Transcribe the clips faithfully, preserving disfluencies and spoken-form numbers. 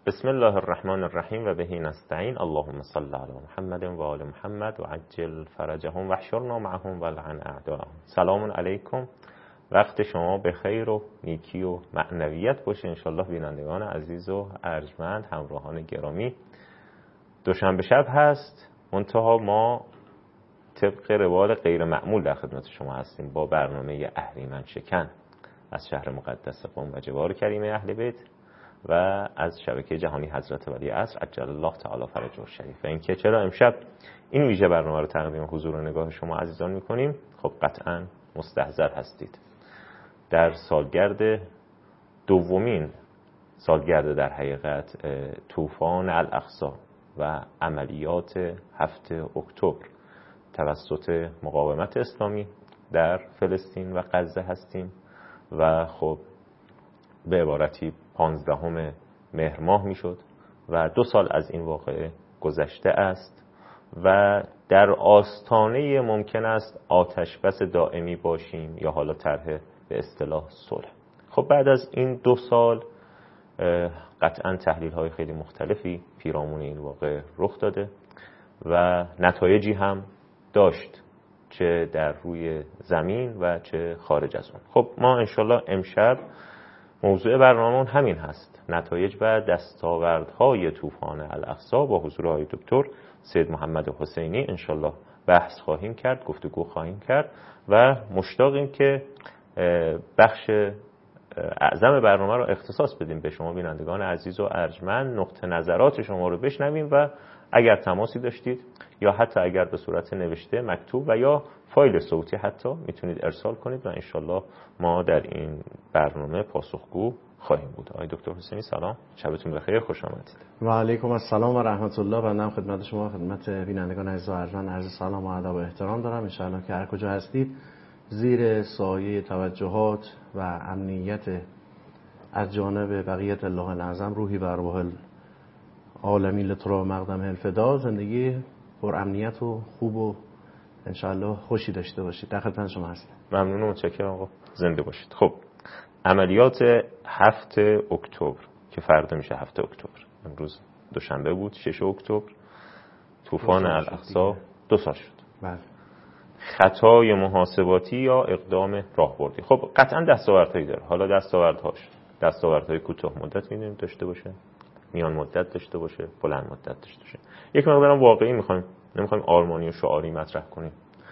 بسم الله الرحمن الرحیم و بهی نستعین. اللهم صل علی محمد و آل محمد و عجل فرجهم و احشرنا معهم و لعن اعداءهم. سلام علیکم، وقت شما به خیر و نیکی و معنویت باشه انشالله بینندگان عزیز و ارجمند، همراهان گرامی. دوشنبه شب هست، منتها ما طبق روال غیر معمول در خدمت شما هستیم با برنامه اهریمن شکن از شهر مقدس قم و جوار کریمه اهل بیت و از شبکه جهانی حضرت ولی عصر عجل الله تعالی فرجه الشریف. و اینکه چرا امشب این ویژه برنامه رو تقدیم حضور و نگاه شما عزیزان میکنیم، خب قطعا مستحضر هستید در سالگرد دومین سالگرد در حقیقت طوفان الاقصی و عملیات هفتم اکتبر توسط مقاومت اسلامی در فلسطین و غزه هستیم و خب به عبارتی پانزدهم مهر ماه میشد و دو سال از این واقعه گذشته است و در آستانه ممکن است آتش بس دائمی باشیم یا حالا طرح به اصطلاح صلح. خب بعد از این دو سال قطعا تحلیل های خیلی مختلفی پیرامون این واقعه رخ داده و نتایجی هم داشت، چه در روی زمین و چه خارج از اون. خب ما انشالله امشب موضوع برنامه‌مون همین هست، نتایج و دستاوردهای طوفان الاقصی. با حضور آقای دکتر سید محمد حسینی انشالله بحث خواهیم کرد، گفتگو خواهیم کرد و مشتاقیم که بخش اعظم برنامه رو اختصاص بدیم به شما بینندگان عزیز و ارجمند، نقطه نظرات شما رو بشنویم و اگر تماسی داشتید یا حتی اگر به صورت نوشته مکتوب و یا فایل صوتی حتی میتونید ارسال کنید و انشالله ما در این برنامه پاسخگو خواهیم بود. آقای دکتر حسینی سلام، شبتون بخیر، خوش آمدید. و علیکم السلام و رحمت الله. بنده خدمت شما خدمت بینندگان عزیز و ارجمند عرض سلام و ادب و احترام دارم. ان شاء الله که هر کجا هستید زیر سایه توجهات و امنیت از جانب بقیت الله الاعظم روحی و ارواح عالمین لطرا مقدم الفدا زندگی پر امنیت و خوب و انشاءالله خوشی داشته باشید. در خدمت شما هستم. ممنون و متشکرم آقا، زنده باشید. خب عملیات هفتم اکتبر که فردا میشه هفتم اکتبر، امروز دوشنبه بود ششم اکتبر، طوفان الاقصی دو سال شد. بله. خطای محاسباتی یا اقدام راهبردی. خب قطعا دستاوردهایی داره. حالا دستاوردهاش دستاوردهای کوتاه مدت می‌دونیم داشته باشه، میان مدت داشته باشه، بلند مدت داشته باشه. یک مقدارم واقعی می‌خوایم، نمی‌خوایم آرمانی و شعاری مطرح کنیم.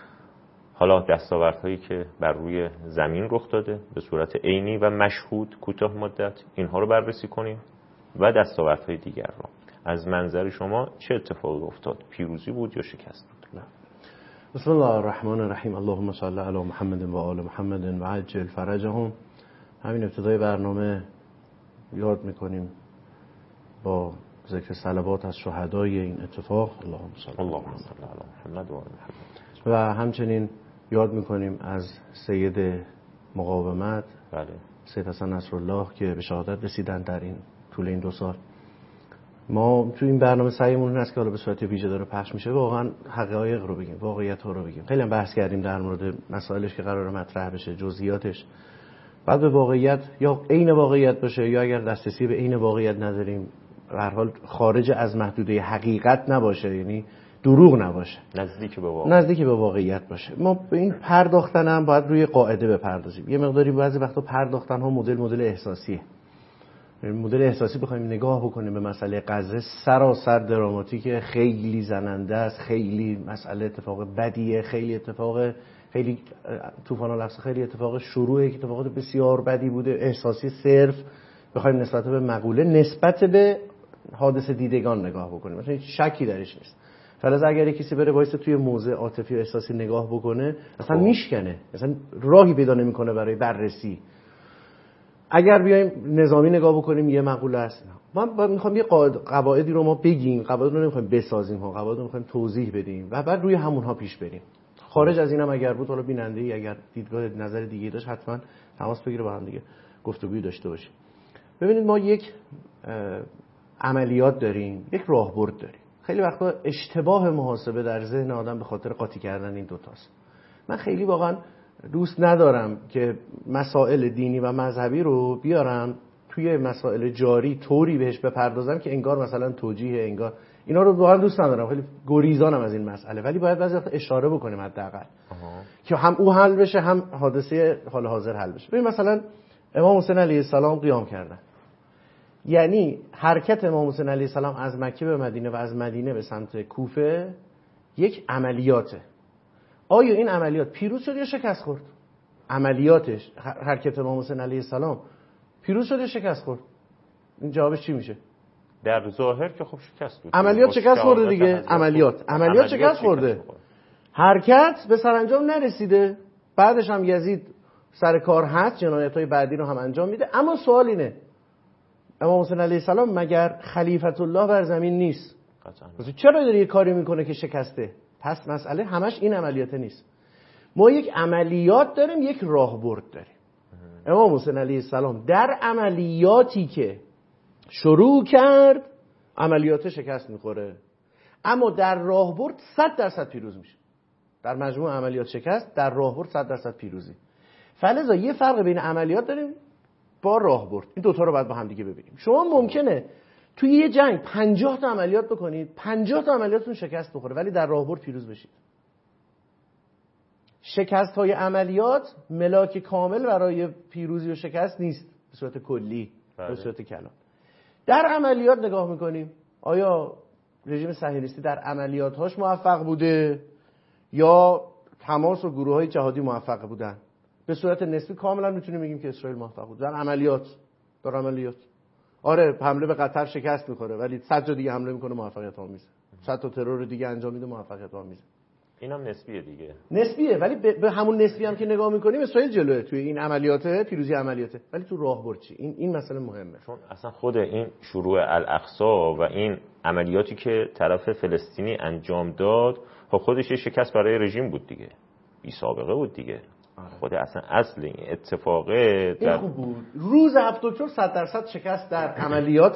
حالا دستاوردهایی که بر روی زمین رخ داده به صورت عینی و مشهود کوتاه مدت، اینها رو بررسی کنیم و دستاوردهای دیگر رو. از منظر شما چه اتفاقی افتاد؟ پیروزی بود یا شکست بود؟ نه. بسم الله الرحمن الرحیم. اللهم صل علی محمد و آل محمد و عجل فرجهم. همین ابتدای برنامه یاد میکنیم با ذکر صلوات از شهدای این اتفاق، اللهم صل اللهم صل علی محمد و آل محمد، و همچنین یاد میکنیم از سید مقاومت، بله، سید حسن نصرالله که به شهادت رسیدن در این طول این دو سال. ما تو این برنامه سعیمون این است که حالا به صورت ویژه داره پخش میشه واقعا حقایق رو بگیم، واقعیت ها رو بگیم. خیلی هم بحث کردیم در مورد مسائلش که قراره مطرح بشه، جزئیاتش، بعد به واقعیت یا عین واقعیت باشه یا اگر دسترسی به عین واقعیت نداریم به هر حال خارج از محدوده حقیقت نباشه، یعنی دروغ نباشه، نزدیک به واقع نزدیک به واقعیت باشه. ما به این پرداختن هم باید روی قاعده بپردازیم. یه مقداری بعضی وقتا پرداختن ها مدل مدل احساسیه. مدل احساسی بخوایم نگاه بکنیم به مسئله غزه، سراسر دراماتیکه، خیلی زننده است، خیلی مسئله اتفاق بدیه، خیلی اتفاق خیلی طوفان الاقصی خیلی اتفاق شروع یک اتفاقات بسیار بدی بوده، احساسی صرف بخوایم نسبت به مقوله نسبت به حادثه دیدگان نگاه بکنیم، مثلا هیچ شکی درش نیست. فلذا اگر کسی بره وایسه توی موضع عاطفی و احساسی نگاه بکنه اصلا میشکنه، اصلا راهی پیدا نمیکنه برای بررسی. اگر بیایم نظامی نگاه بکنیم یه مقوله است. من میخوام یه قواعدی رو ما بگیم، قواعد رو نمیخوایم بسازیم ها، قواعد رو میخوایم توضیح بدیم و بعد روی همونها پیش بریم. خارج از اینم اگر بود، حالا بیننده‌ای اگر دیدگاه نظر دیگه داشت حتما تماس بگیره با هم دیگه گفتگویی داشته باشیم. ببینید ما یک عملیات داریم، یک راهبرد داریم. خیلی وقتا اشتباه محاسبه در ذهن آدم به خاطر قاطی کردن این دوتاست. من خیلی واقعا دوست ندارم که مسائل دینی و مذهبی رو بیارم توی مسائل جاری طوری بهش بپردازم که انگار مثلا توجیه، انگار اینا رو واقعا دوست ندارم، خیلی گریزانم از این مسئله، ولی باید بعضی وقت اشاره بکنیم حداقل که هم او حل بشه هم حادثه حال حاضر حل بشه. ببین مثلا امام حسین علیه السلام قیام کردن، یعنی حرکت امام حسین علیه السلام از مکه به مدینه و از مدینه به سمت کوفه یک عملیاته. آیا این عملیات پیروز شد یا شکست خورد؟ عملیاتش حرکت امام حسین علیه السلام پیروز شد یا شکست خورد؟ این جوابش چی میشه؟ در ظاهر که خب شکست بود. عملیات شکست خورده دیگه. عملیات عملیات شکست خورده. حرکت به سرانجام نرسیده. بعدش هم یزید سر کار هست، جنایت‌های بعدی رو هم انجام میده. اما سوال اینه، امام حسین علیه السلام مگر خلیفت الله بر زمین نیست؟ قطعاً. چرا داره یه کاری میکنه که شکسته؟ پس مسئله همش این عملیات نیست. ما یک عملیات داریم، یک راهبرد داریم. امام حسین علیه السلام در عملیاتی که شروع کرد عملیات شکست میخوره، اما در راهبرد صد درصد پیروز میشه. در مجموع عملیات شکست، در راهبرد صد درصد پیروزی. فلذا یه فرق بین عملیات داریم با راهبرد. این دوتا رو باید با هم دیگه ببینیم. شما ممکنه توی یه جنگ پنجاه تا عملیات بکنید، پنجاه تا عملیاتتون شکست بخوره، ولی در راهبرد پیروز بشید. شکست های عملیات ملاک کامل برای پیروزی و شکست نیست به صورت کلی، به صورت کلان. در عملیات نگاه میکنیم آیا رژیم صهیونیستی در عملیاتهاش موفق بوده یا تماس و گروه های جهادی موفق بودن. به صورت نسبی کاملا میتونیم بگیم که اسرائیل موفق بود در عملیات. در عملیات آره حمله به قطر شکست میخوره، ولی صد جا دیگه حمله میکنه موفقیت آمیزه، صد تا ترور دیگه انجام میده موفقیت آمیزه. اینم نسبیه دیگه، نسبیه، ولی به همون نسبی هم که نگاه میکنیم اسرائیل جلوه توی این عملیات، پیروزی عملیاته. ولی تو راهبرد چی؟ این این مسئله مهمه، چون اصلا خود این شروع الاقصی و این عملیاتی که طرف فلسطینی انجام داد خب خودش یه شکست برای رژیم بود دیگه، بی سابقه بود دیگه. آره. خود اصلا اصل این اتفاقه در خوب بود. روز هفت اکتبر صد درصد شکست در عملیات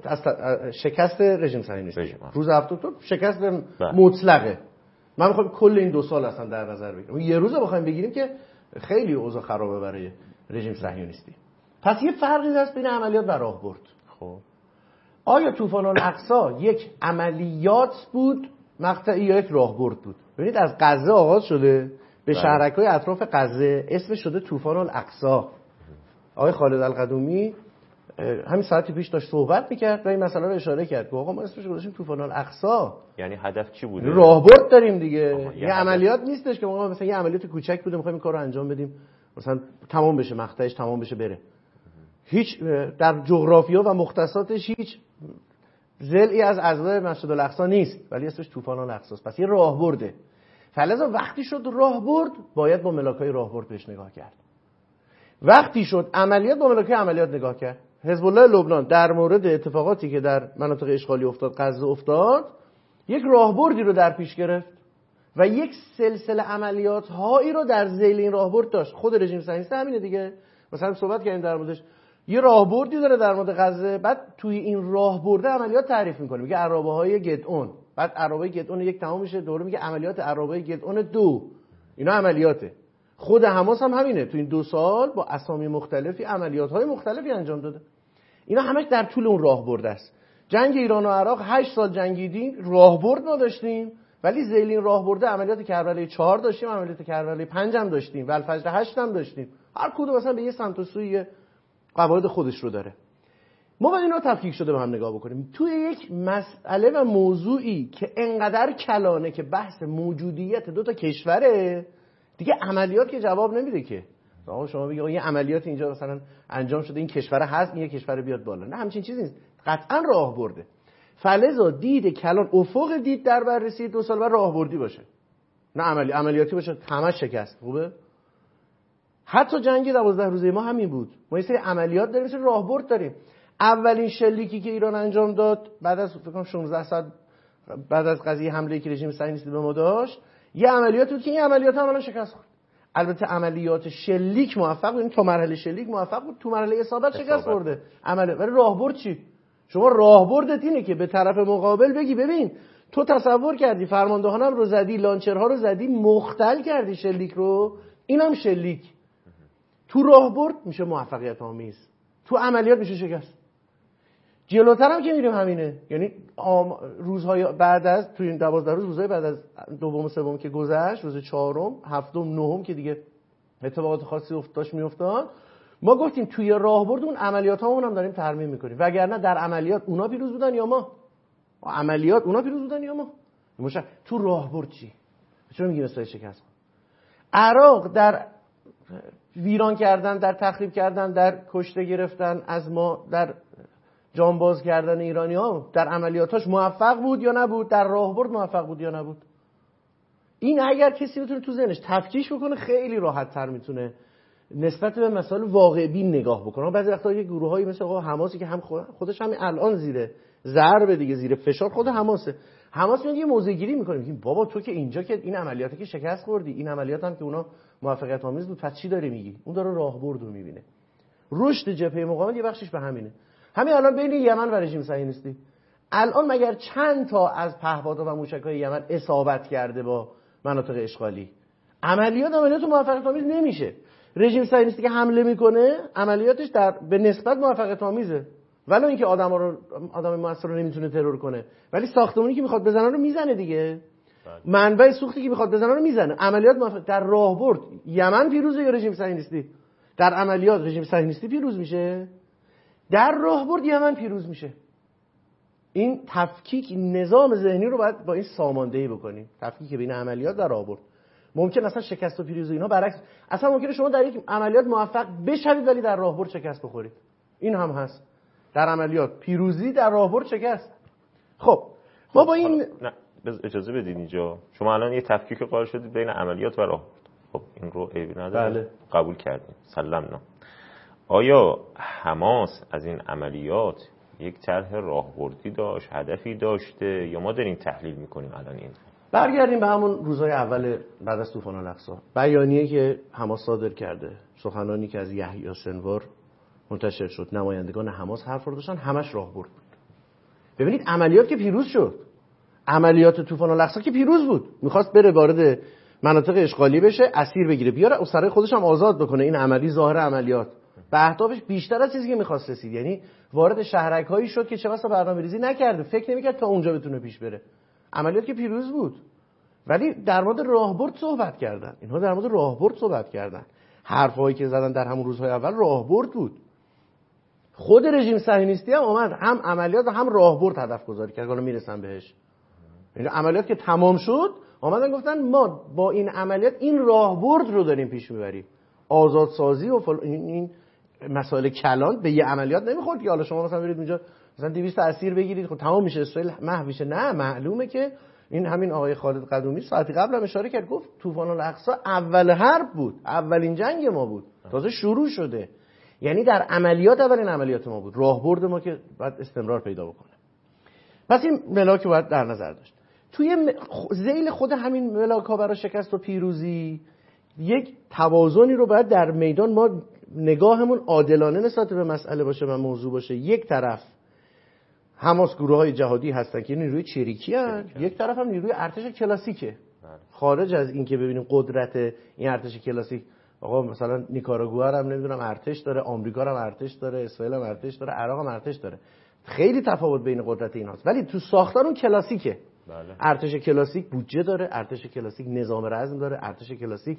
شکست رژیم صهیونیستی. روز هفت اکتبر شکست مطلقه. من میخوام کل این دو سال اصلا در نظر بگیرم. یه روزه بخوایم بگیریم که خیلی اوضاع خرابه برای رژیم صهیونیستی. پس یه فرقی هست بین عملیات و راهبرد. خب آیا طوفان الاقصی یک عملیات بود مقطعی یا یک راهبرد بود؟ ببینید از غزه آغاز شده به شهرک‌های اطراف غزه، اسمش شده طوفان الاقصی. آقای خالد القدومی همین ساعتی پیش داشت صحبت می‌کرد و این مسئله رو اشاره کرد. گفت آقا ما اسمش گذاشتیم طوفان الاقصی. یعنی هدف چی بوده؟ راهبرد داریم دیگه. یه عملیات نیستش که ما مثلا یه عملیات کوچک بوده می‌خوایم این کارو انجام بدیم مثلا تمام بشه، مقطعش تمام بشه بره. هیچ در جغرافیا و مختصاتش هیچ ضلعی از اعضای مسجد الاقصی نیست، ولی اسمش طوفان الاقصی است. پس یه راهبرده. فلذا وقتی شد راهبرد باید با ملاکای راهبرد بهش نگاه کرد. وقتی شد عملیات با ملاکای عملیات نگاه کرد. حزب الله لبنان در مورد اتفاقاتی که در مناطق اشغالی افتاد، غزه افتاد، یک راهبردی رو در پیش گرفت و یک سلسله عملیات هایی رو در ذیل این راهبرد داشت. خود رژیم صهیونیستی همینه دیگه. مثلا صحبت کردیم در موردش، یه راهبردی داره در مورد غزه، بعد توی این راهبرد عملیات تعریف میکنه، میگه عرابه‌های گدعون، بعد عرابه گدعون یک تمام میشه، دوره میگه عملیات عرابه گدعون دو. اینا عملیاته. خود حماس هم همینه، تو این دو سال با اسامی مختلفی عملیات‌های مختلفی انجام داده. اینا همش در طول اون راهبرد است. جنگ ایران و عراق هشت سال جنگیدیم، راهبرد ما داشتیم، ولی ذیل این راهبرد عملیات کربلای چهار داشتیم، عملیات کربلای پنج هم داشتیم و الفجر هشت هم داشتیم. هر کدوم مثلا به یه سمت و سوی قواعد خودش رو داره. ما باید اینا تفکیک شده با هم نگاه بکنیم. توی یک مسئله و موضوعی که انقدر کلانه که بحث موجودیت دو تا کشوره، دیگه عملیات که جواب نمیده که. آقا شما بگید یه عملیات اینجا مثلا انجام شده، این کشور هست، این یه کشور بیاد بالا. نه، همچین چیزی نیست. قطعا راهبرده. فلذا دید کلان، افق دید در بررسی دو سال و راهبردی باشه. نه عملی عملیاتی باشه همش شکست. خوبه؟ حتی جنگ دوازده روزه ما همین بود. ما یه سری عملیات داریم، سری راهبرد داریم. اولین شلیکی که ایران انجام داد بعد از فکر کنم شانزده ساعت بعد از قضیه حمله که رژیم صهیونیستی به ما داشت، یه عملیات بود که این عملیات عملا شکست خورد. البته عملیات شلیک موفق بود، این تو مرحله شلیک موفق بود، تو مرحله اصابت شکست خورده. عملیات ولی راهبرد چی؟ شما راهبردت اینه که به طرف مقابل بگی ببین تو تصور کردی فرماندهانم رو زدی، لانچرها رو زدی، مختل کردی شلیک رو، اینم شلیک. تو راهبرد میشه موفقیت آمیز. تو تو عملیات میشه شکست. جلوتر هم که میریم همینه. یعنی آم... روزهای بعد از تو این دوازده روز روزهای بعد از دوم و سوم که گذشت، روز چهارم، هفتم، نهم که دیگه اتفاقات خاصی افتادش میافتاد، ما گفتیم توی راهبرد اون عملیاتامون هم داریم ترمیم میکنیم. وگرنه در عملیات اونا پیروز بودن یا ما؟ عملیات اونا پیروز بودن یا ما؟ مشخص. تو راهبرد چی؟ چرا میگیم استای شکست؟ عراق در ویران کردن، در تخریب کردن، در کشته گرفتن از ما، در جانباز کردن ایرانی ها، در عملیاتاش موفق بود یا نبود؟ در راهبرد موفق بود یا نبود؟ این اگر کسی بتونه تو ذهنش تفکیک بکنه خیلی راحت تر میتونه نسبت به مسائل واقع بین نگاه بکنه. بعضی وقتا یه گروهایی مثل آقا حماسی که هم خودش همین الان زیر ضرب دیگه، زیر فشار، خود حماسه، حماس میاد یه موضع گیری میکنه، میگیم بابا تو که اینجا که این عملیاتی که شکست خوردی، این عملیات هم که اونا موفقیت آمیز بود، پس چی داری میگی؟ اون داره راهبرد رو میبینه. رشد جبهه مقاومت یه بخشش به همینه. همین الان بین یمن و رژیم صهیونیستی، الان مگر چند تا از پهپادها و موشک‌های یمن اصابت کرده با مناطق اشغالی؟ عملیات عملیات موفقیت آمیز نمیشه. رژیم صهیونیستی که حمله میکنه عملیاتش در به نسبت موفقیت آمیزه، ولو اینکه آدما رو آدم موثر رو نمیتونه ترور کنه، ولی ساختمونی که میخواد بزنه رو میزنه دیگه. منبع سوختی که میخواد بزنه رو میزنه. عملیات موفق در راهبرد یمن پیروزه یا رژیم صهیونیستی؟ در عملیات رژیم صهیونیستی پیروز میشه، در راهبرد یمن پیروز میشه. این تفکیک نظام ذهنی رو باید با این ساماندهی بکنیم، تفکیک بین عملیات و راهبرد. ممکن اصلا شکست و پیروزی اینا برعکس، اصلا ممکنه شما در یک عملیات موفق بشوید ولی در راهبرد شکست بخورید. این هم هست، در عملیات پیروزی، در راهبرد شکست. خب ما با این نه اجازه بدید اینجا شما الان یه تفکیک قائل شدید بین عملیات و راهبرد. خب این رو عیبی نداره، بله. قبول کردیم، سلمنا. آیا حماس از این عملیات یک طرح راهبردی داشت، هدفی داشته، یا ما داریم تحلیل میکنیم الان این؟ برگردیم به همون روزهای اول بعد از طوفان الاقصی. بیانیه که حماس صادر کرده، سخنانی که از یحیی سنوار منتشر شد، نمایندگان حماس حرف رو داشتن، همش راهبرد بود. ببینید عملیات که پیروز شد، عملیات طوفان الاقصی که پیروز بود، میخواست بره وارد مناطق اشغالی بشه، اسیر بگیره، بیاره اسرای خودش هم آزاد بکنه. این عملی ظاهر عملیات به اهدافش بیشتر از چیزی که میخواست رسید. یعنی وارد شهرک‌هایی شد که چه بسا برنامه‌ریزی نکرده، فکر نمی‌کرد تا اونجا بتونه پیش بره. عملیات که پیروز بود، ولی در مورد راهبرد صحبت کردن. اینها در مورد راهبرد صحبت کردن. حرفایی که زدن در همون روزهای اول راهبرد بود. خود رژیم صهیونیستی هم اومد هم عملیات و هم راهبرد هدف گذاری کرد. حالا میرسم بهش. یعنی عملیات که تمام شد، اومدن گفتن ما با این عملیات این راهبرد رو داریم پیش میبریم. آزادسازی و فل... این, این مسائل کلان به یه عملیات نمیخورد که حالا شما مثلا برید اونجا مثلا دویست اسیر بگیرید، خب تمام میشه، اسرائیل محو میشه. نه، معلومه که این همین آقای خالد قدومی ساعتی قبل هم اشاره کرد، گفت طوفان الاقصی اول حرب بود، اولین جنگ ما بود، تازه شروع شده. یعنی در عملیات اولین عملیات ما بود، راهبرد ما که باید استمرار پیدا بکنه. پس این ملاک باید در نظر داشت. توی ذیل خود همین ملاک‌ها برای شکست و پیروزی یک توازنی رو باید در میدان ما نگاهمون عادلانه نسبت به مسئله باشه و موضوع باشه. یک طرف حماس گروه‌های جهادی هستن که نیروی چریکی هستن، یک طرف هم نیروی ارتش کلاسیکه. خارج از این که ببینیم قدرت این ارتش کلاسیک، آقا مثلا نیکاراگوئه هم نمیدونم ارتش داره، آمریکا هم ارتش داره، اسرائیل هم ارتش داره، عراق هم ارتش داره. خیلی تفاوت بین قدرت ایناست، ولی تو ساختار اون کلاسیکه. بله. ارتش کلاسیک بودجه داره، ارتش کلاسیک نظام رزم داره، ارتش کلاسیک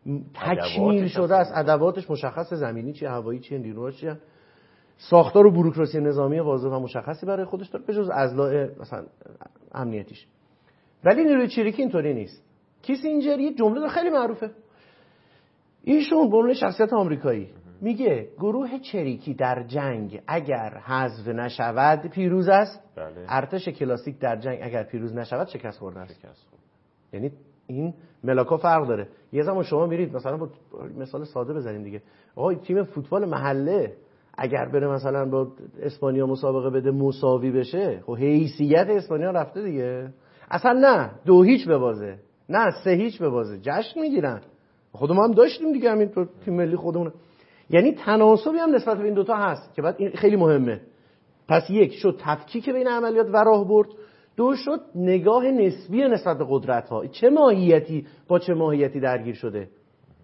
تکمیل شده است، ادواتش مشخص، زمینی چیه، هوایی چیه، نیروها چیه، ساختار و بوروکراسی نظامی واضح و مشخصی برای خودش داره به جز اضلاع مثلا امنیتیش. ولی نیروی چریکی اینطوری نیست. کیسینجر یه جمله خیلی معروفه، ایشون به عنوان شخصیت آمریکایی میگه گروه چریکی در جنگ اگر حذف نشود پیروز است. بله. ارتش کلاسیک در جنگ اگر پیروز نشود شکست خورده است. یعنی این ملاکا فرق داره. یه زمان شما میرید مثلا با مثال ساده بزنیم دیگه، آقا تیم فوتبال محله اگر بره مثلا با اسپانیا مسابقه بده مساوی بشه، خب حیثیت اسپانیا رفته دیگه. اصلا نه دو هیچ ببازه، نه سه هیچ ببازه، جشن میگیرن. خودمون هم داشتیم دیگه همین تو تیم ملی خودمون. یعنی تناسبی هم نسبت به این دوتا هست که بعد این خیلی مهمه. پس یک شد تفکیک بین عملیات و راهبرد، دو شد نگاه نسبی نسبت به قدرت ها، چه ماهیتی با چه ماهیتی درگیر شده.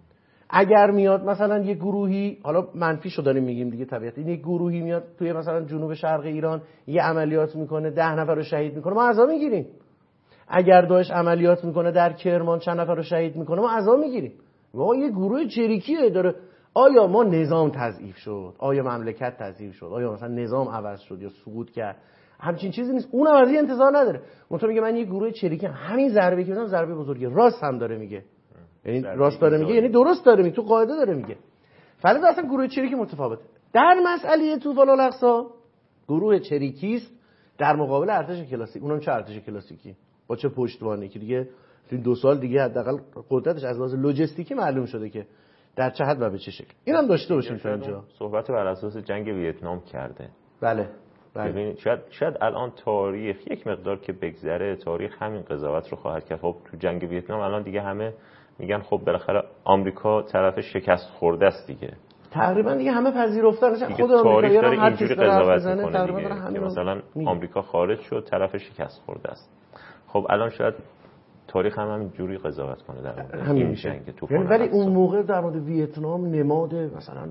اگر میاد مثلا یه گروهی، حالا منفیشو داریم میگیم دیگه طبیعتا، این یه گروهی میاد توی مثلا جنوب شرق ایران یه عملیات میکنه، ده نفر رو شهید میکنه، ما عزا میگیریم. اگر داعش عملیات میکنه در کرمان چند نفر رو شهید میکنه، ما عزا میگیریم. ما یه گروه چریکیه داره. آیا ما نظام تضعیف شد؟ آیا مملکت تضعیف شد؟ آیا مثلا نظام عوض شد یا سقوط کرد؟ همچین چیزی نیست. اونم از این انتظار نداره. منتها میگه من یه گروه چریکی، همین ضربه که بزنم ضربه بزرگه. راست هم داره میگه. یعنی راست داره میگه، یعنی درست داره میگه، تو قاعده داره میگه. ولی اصلا گروه چریکی متفاوته. در مسئله طوفان الاقصی گروه چریکی است در مقابل ارتش کلاسیک. اونم چه ارتش کلاسیکی؟ با چه پشتوانه که دیگه تو دو سال دیگه حداقل قدرتش از لحاظ لوجستیکی معلوم شده که در چه حد و به چه شکل. اینم داشته باشیم تا اینجا. صحبت بر اساس جنگ ویتنام کرده. بله. بله. ببین شاید شاید الان تاریخ یک مقدار که بگذره، تاریخ همین قضاوت رو خواهد کرد. خب تو جنگ ویتنام الان دیگه همه میگن خب بالاخره آمریکا طرف شکست خورده است دیگه. تقریبا دیگه همه پذیرفتن. خود آمریکا داره اینجوری قضاوت میکنه دیگه که مثلا آمریکا خارج شد، طرف شکست خورده است. خب الان شاید تاریخ هم همینجوری قضاوت کنه در مورد همین جنگ طوفان. ولی اون موقع در مورد ویتنام نماد مثلا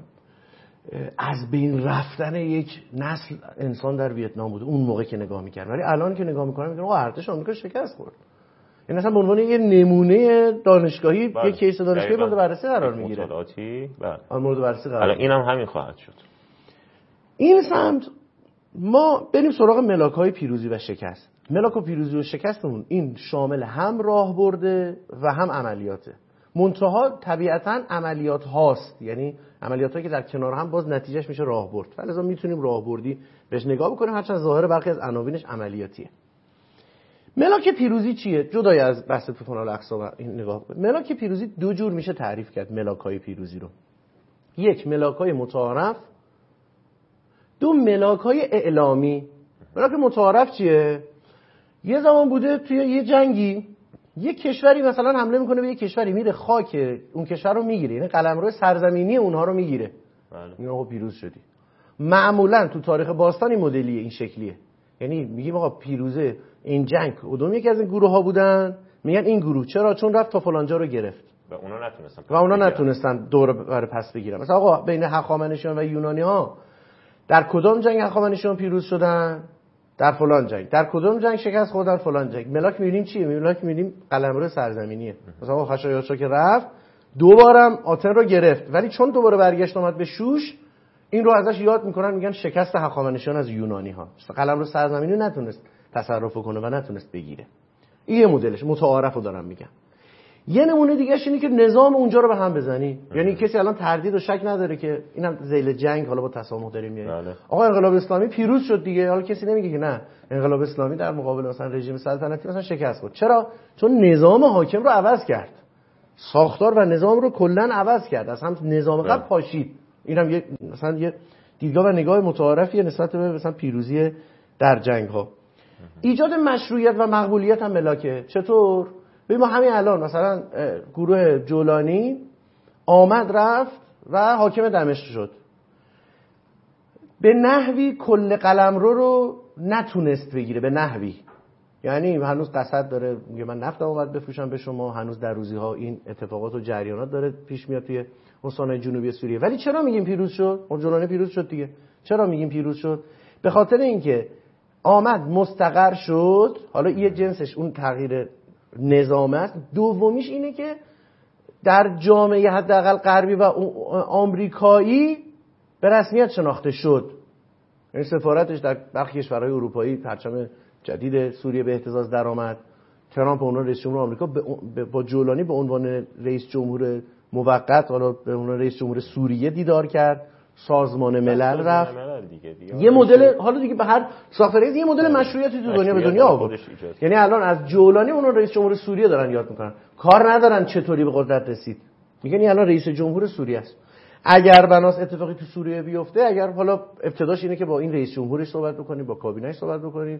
از بین رفتن یک نسل انسان در ویتنام بود اون موقع که نگاه می‌کرد. ولی الان که نگاه می‌کنم میگم آقا ارتش آمریکا شکست خورد. این اصلا به عنوان یه نمونه دانشگاهی، یه کیس دانشگاهی مورد بررسی قرار میگیره. مطالعاتی بله. مورد بررسی قرار. الان اینم همین خواهد شد. این سمت ما بریم سراغ ملاک‌های پیروزی و شکست. ملاک و پیروزی و شکستمون این شامل هم راهبرده و هم عملیاته. منتها طبیعتاً عملیات هاست، یعنی عملیات هایی که در کنار هم باز نتیجهش میشه راهبرد. فلذا میتونیم راهبردی بهش نگاه بکنیم، هرچند ظاهر برخی از عناوینش عملیاتیه. ملاک پیروزی چیه؟ جدای از بحث طوفان الاقصی این نگاه بکنیم. ملاک پیروزی دو جور میشه تعریف کرد ملاک‌های پیروزی رو. یک ملاک‌های متعارف، دو ملاک‌های اعلامی. ملاک متعارف چیه؟ یه زمان بوده توی یه جنگی یه کشوری مثلا حمله میکنه به یه کشوری، میره خاک اون کشور رو میگیره، یعنی قلمرو سرزمینی اونها رو میگیره. بله. این آقا پیروز شدی. معمولا تو تاریخ باستان این مدلیه، این شکلیه. یعنی میگیم آقا پیروزه این جنگ کدوم یکی از این گروه ها بودن؟ میگن این گروه. چرا؟ چون رفت تا فلان جا رو گرفت. و اونا نتونستن. و اونا نتونستن دور بر پس بگیرن. مثلا آقا بین هخامنشیان و یونانی ها در کدام جنگ هخامنشیان پیروز شدن؟ در فلان جنگ. در کدام جنگ شکست خوردن؟ فلان جنگ. ملاک می‌بینیم چیه؟ ملاک می‌بینیم قلمرو سرزمینیه. مثلا خشایارشا که رفت دوبارم آتن رو گرفت، ولی چون دوباره برگشت اومد به شوش، این رو ازش یاد میکنن، میگن شکست هخامنشیان از یونانی ها. قلمرو سرزمینی نتونست تصرف کنه و نتونست بگیره. این یه مدلش متعارفو دارم میگم. یه نمونه دیگه اینه که نظام اونجا رو به هم بزنی. یعنی کسی الان تردید و شک نداره که اینم ذیل جنگ حالا با تسامح داریم میاد. آقا انقلاب اسلامی پیروز شد دیگه. حالا کسی نمیگه که نه انقلاب اسلامی در مقابل مثلا رژیم سلطنتی مثلا شکست خورد. چرا؟ چون نظام حاکم رو عوض کرد. ساختار و نظام رو کلا عوض کرد. از هم نظام قبل پاشید. اینم یه مثلا یه دیدگاه و نگاه متعارفیه نسبت به مثلا پیروزی در جنگ ها. ایجاد مشروعیت و مقبولیت هم ملاکه. چطور؟ ببین ما همین الان مثلا گروه جولانی آمد رفت و حاکم دمشق شد، به نحوی کل قلمرو رو نتونست بگیره، به نحوی، یعنی هنوز قصد داره میگه من نفتم اومد بفروشم به شما، هنوز در روزی ها این اتفاقات و جریانات داره پیش میاد توی استان‌های جنوبی سوریه. ولی چرا میگیم پیروز شد؟ خب جولانی پیروز شد دیگه. چرا میگیم پیروز شد؟ به خاطر اینکه آمد مستقر شد. حالا یه جنسش اون تغییر نظام است. دومیش اینه که در جامعه حداقل غربی و آمریکایی به رسمیت شناخته شد. یعنی سفارتش در برخی کشورهای اروپایی پرچم جدید سوریه به اهتزاز درآمد. ترامپ اون رئیس جمهور آمریکا با جولانی به عنوان رئیس جمهور موقت، حالا به عنوان رئیس جمهور سوریه دیدار کرد. سازمان ملل رفت دیگه دیگه. یه مدل حالا دیگه به هر ساختاری یه مدل مشروعیتی تو دنیا به دنیا آورد. یعنی الان از جولانی اون رئیس جمهور سوریه دارن یاد میکنن، کار ندارن چطوری به قدرت رسید. میگن این الان رئیس جمهور سوریه است. اگر بناس اتفاقی تو سوریه بیفته، اگر حالا ابتداش اینه که با این رئیس جمهورش صحبت بکنیم، با کابینه‌اش صحبت بکنیم،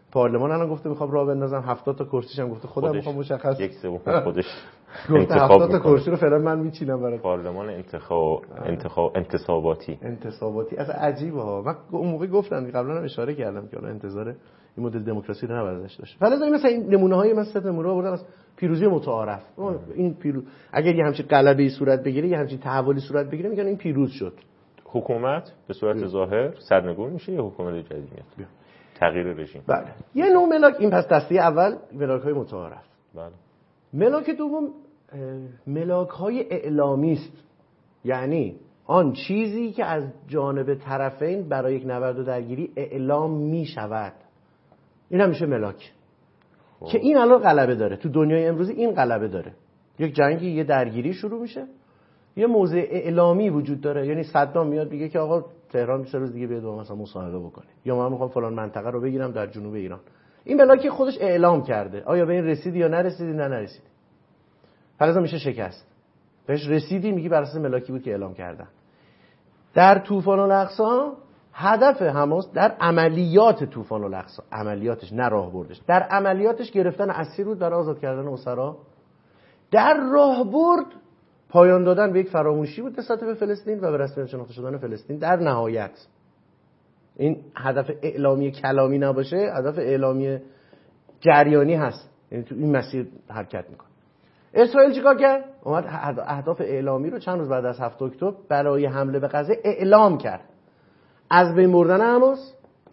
پارلمان الان گفته میخوام راه بندازم، هفتاد تا کرسیش هم گفته خودم میخوام مشخص یک سوم خودش گفته هفتاد تا کرسی رو فعلا من میچینم برات. پارلمان انتخاب انتخاب انتصاباتی انتصاباتی اصلا عجیبه ها. من اون موقع گفتم قبلا هم اشاره کردم که الان انتظار این مدل دموکراسی رو نباید ازش داشت. ولی مثلا این نمونه های مثلا نمونه آوردم از پیروزی متعارف. این پیروز اگر یه همچین غلبه‌ای صورت بگیره، یه همچین تحولی صورت بگیره، میگن این پیروز شد. حکومت به صورت ظاهر سرنگون میشه، یه حکومت جدید میاد. تغییر رژیم. بله. یه نوع ملاک این پس دسته اول ملاک‌های متعارف. بله. ملاک دوم ملاک‌های اعلامی است. یعنی آن چیزی که از جانب طرفین برای یک نبرد و درگیری اعلام می شود، این هم میشه ملاک. خب. که این الان غلبه داره تو دنیای امروزی، این غلبه داره. یک جنگی، یه درگیری شروع میشه، یه موضع اعلامی وجود داره. یعنی صدام میاد میگه که آقا تهران سه روز دیگه بیاد با مثلا مصاحبه بکنه، یا من میخوام فلان منطقه رو بگیرم در جنوب ایران. این ملاک خودش اعلام کرده. آیا به این رسیدی یا نرسیدی؟ نه نرسیدی. فلزا میشه شکست. بهش رسیدی، میگی بر اساس ملاکی بود که اعلام کردن. در طوفان الاقصی هدف حماس در عملیات طوفان الاقصی، عملیاتش نه راهبردش، در عملیاتش گرفتن اسیر بود برای آزاد کردن اسرا. در راهبرد پایان دادن به یک فراموشی بود نسبت به فلسطین و به رسمیت شناخته شدن فلسطین. در نهایت این هدف اعلامی کلامی نباشه، هدف اعلامی جریانی هست، یعنی تو این مسیر حرکت میکنه. اسرائیل چیکار کرد؟ اومد اهداف اعلامی رو چند روز بعد از هفتم اکتبر برای حمله به غزه اعلام کرد. از بین بردن حماس،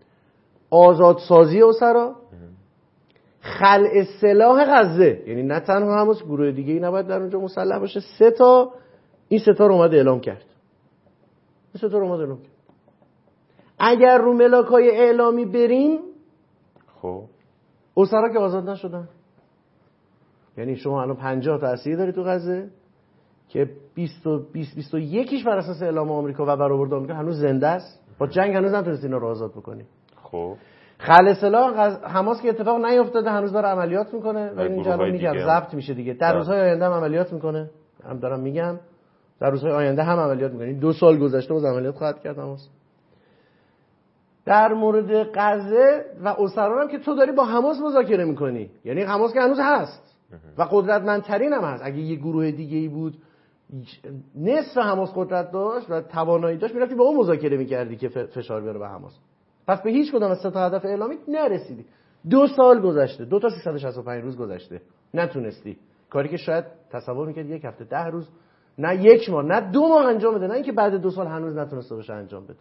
آزادسازی اسرا، خلع سلاح غزه، یعنی نه تنها حماس، گروه دیگه ای نباید در اونجا مسلح باشه. سه تا این سه تا رو اومد اعلام کرد. این سه تا رو اومد اعلام کرد. اگر رو ملاک‌های اعلامی بریم، خب اسرا که آزاد نشدن. یعنی شما الان پنجاه تا اسیر داری تو غزه که بیست بیست و یکیش بر اساس اعلام آمریکا و برآورد آمریکا هنوز زنده است. با جنگ هنوز نتونستی اینا رو آزاد بکنی. خب خلع سلاح حماس که اتفاق نیافتاده، هنوز داره عملیات میکنه و اینجا الان میگم ضبط میشه دیگه. در روزهای آینده هم عملیات میکنه. هم دارم میگم در روزهای آینده هم عملیات میکنه. دو سال گذشته باز عملیات خواهد کرد حماس. در مورد غزه و اسرا هم که تو داری با حماس مذاکره میکنی، یعنی حماس که هنوز هست و قدرتمندترین هم هست. اگه یه گروه دیگه ای بود نصف حماس قدرت داشت و توانایی داشت، میرفتی با اون مذاکره میکردی که فشار بیاره به حماس. پس به هیچ کدوم از سه تا هدف اعلامی نرسیدی. دو سال گذشته، دو تا سیصد و شصت و پنج روز گذشته، نتونستی کاری که شاید تصور میکرد یک هفته، ده روز، نه یک ماه، نه دو ماه انجام بده، نه اینکه بعد دو سال هنوز نتونسته باشه انجام بده.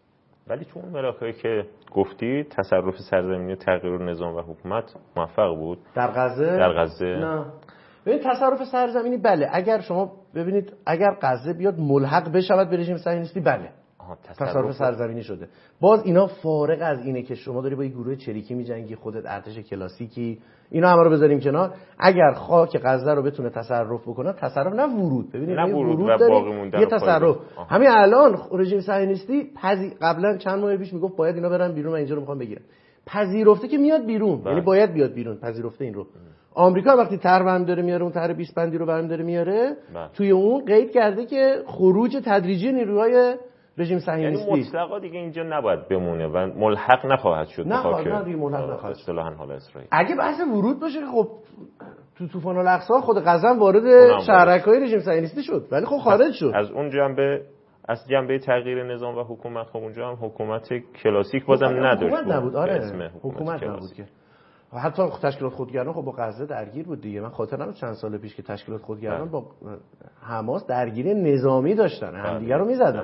ولی تو اون ملاکایی که گفتی تصرف سرزمینی، تغییر نظام و حکومت موفق بود در غزه؟ در غزه نه. ببین تصرف سرزمینی بله، اگر شما ببینید اگر غزه بیاد ملحق بشود به رژیم صهیونیستی، بله تصرف, تصرف سرزمینی شده. باز اینا فارغ از اینه که شما داری با یه گروه چریکی میجنگی، خودت ارتش کلاسیکی، اینا همه رو بذاریم کنار. اگر خاک غزه رو بتونه تصرف بکنه، تصرف نه ورود، ببینید نه ورود, ورود و باقی موندن یه تصرف. همین الان رژیم صهیونیستی پذی... قبلا چند ماه پیش میگفت باید اینا برن بیرون و اینجا رو میخوام بگیرن. پذیرفته که میاد بیرون، یعنی باید بیاد بیرون، پذیرفته این رو. آمریکا وقتی طرح برمی داره میاره، اون طرح بیست بندی رو برمی داره میاره، توی اون قید کرده که خروج تدریجی نیروهای رژیم صهیونیستی، یعنی مطلقا دیگه اینجا نباید بمونه و ملحق نخواهد شد. نه خواهد نه دیگه ملحق نخواهد شد. اصطلاحاً حال اسرائیل اگه بحث ورود باشه، خب تو طوفان الاقصی خود غزه وارد شهرک‌های رژیم صهیونیستی شد، ولی خب خارج شد. از اون جنبه، از جنبه تغییر نظام و حکومت، خب اونجا هم حکومت کلاسیک بازم نداشت. حکومت نبود، آره حکومت, حکومت نبود که حتی تشکیلات خودگردان خب با غزه درگیر بود دیگه. من خاطرم چند سال پیش که تشکیلات خودگردان با حماس درگیری نظامی داشتن، همدیگه رو می‌زدن.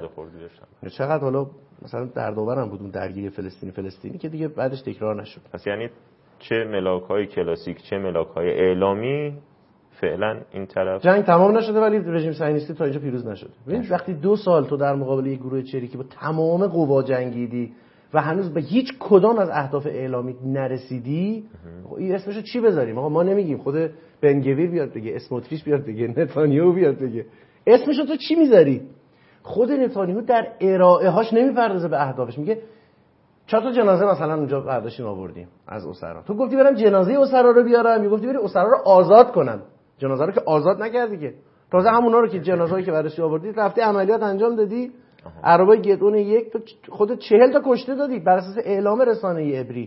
چقدر حالا مثلا دردآورم بود اون درگیری فلسطینی فلسطینی که دیگه بعدش تکرار نشد. پس یعنی چه ملاک‌های کلاسیک چه ملاک‌های اعلامی فعلا این طرف جنگ تمام نشده، ولی رژیم صهیونیستی تا اینجا پیروز نشده. ببین وقتی دو سال تو در مقابل یک گروه چریکی با تمام قوا جنگیدی و هنوز به هیچ کدام از اهداف اعلامی نرسیدی، این اسمشو چی بذاریم؟ آقا ما نمیگیم، خود بنگویر بیاد بگه، اسموتریچ بیاد بگه، نتانیاهو بیاد بگه، اسمشو تو چی میذاری؟ خود نتانیاهو در ارائه هاش نمیپردازه به اهدافش، میگه چهار تا جنازه مثلا اونجا برداشتیم آوردیم از اسرا، تو گفتی برم جنازه اسرا رو بیارم، میگفتی بری اسرا رو آزاد کنم، جنازه رو که آزاد نکردی که، تازه همونا رو که جنازه‌ای که برداشتی آوردی رفتی عملیات انجام دادی. عربای گدون یک تو خودت چهل تا کشته دادی بر اساس اعلام رسانه‌ای عبری،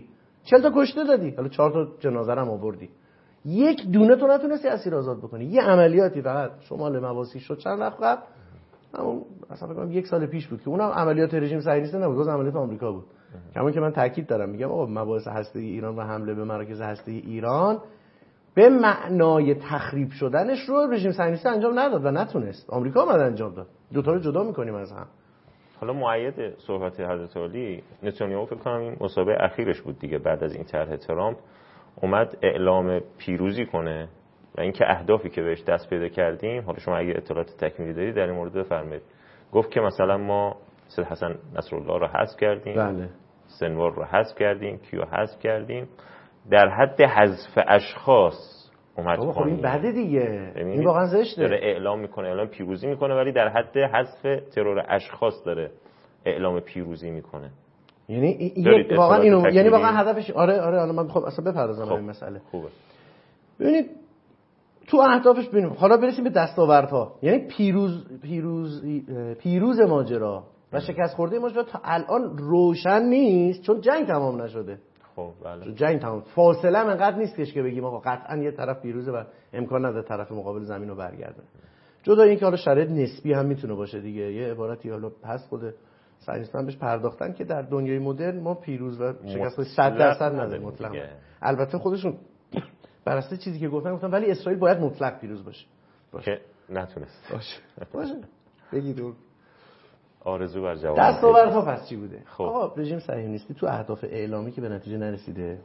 چهل تا کشته دادی، حالا چهار تا جنازه هم آوردی، یک دونه تو نتونستی اسیر آزاد بکنی. یه عملیاتی فقط شمال مواسی شد چند وقت قبل، همون اصلا فکر کنم یک سال پیش بود که اونم عملیات رژیم صهیونیستی نبود، باز عملیات آمریکا بود. کما که من تاکید دارم میگم آقا مباحث هسته ایران و حمله به مراکز هسته ایران به معنای تخریب شدنش رو رژیم صهیونیستی انجام نداد و نتونست. آمریکا اومد انجام داد. دو تا رو جدا می‌کنیم از هم. حالا مؤید صحبت حضرت علی، نتانیاهو فکر کنم این مسابقه اخیرش بود دیگه، بعد از این طرح ترامپ اومد اعلام پیروزی کنه و اینکه اهدافی که بهش دست پیدا کردیم، حالا شما اگه اطلاعات تکمیلی دارید در این مورد بفرمایید. گفت که مثلا ما سید حسن نصرالله رو حذف کردیم، بله. سنوار رو حذف کردیم، کیو حذف کردیم، در حد حذف اشخاص اومد خب این بده دیگه، این واقعا زشته. داره اعلام میکنه، اعلام پیروزی میکنه، ولی در حد حذف ترور اشخاص داره اعلام پیروزی میکنه. یعنی یک واقعا اینو، یعنی واقعا هدفش آره آره حالا من میخوام اصلا بپردازم به این مسئله. خوبه. ببینید تو اهدافش ببینیم، حالا برسیم به دستاوردها. یعنی پیروز پیروز پیروز ماجرا و شکست خورده ماجرا تا الان روشن نیست، چون جنگ تمام نشده. خب بله. چون جنگ تمام، فاصله هم انقدر نیستش که بگیم آقا قطعا یه طرف پیروزه و امکان نداره طرف مقابل زمین رو برگردونه. جدا اینکه حالا شرایط نسبی هم میتونه باشه دیگه، یه عبارتی حالا هست خود صهیونیستان بهش پرداختن که در دنیای مدرن ما پیروز و شکست صد درصد نداریم مطلق. البته خودشون بر اساس چیزی که گفتن گفتن ولی اسرائیل باید مطلق پیروز باشه. باشه. نتونست. باشه. باشه. بگید اون آرزو بر جواب. دستاوردها پس چی بوده؟ خب. آقا رژیم صهیونیستی تو اهداف اعلامی که به نتیجه نرسیده.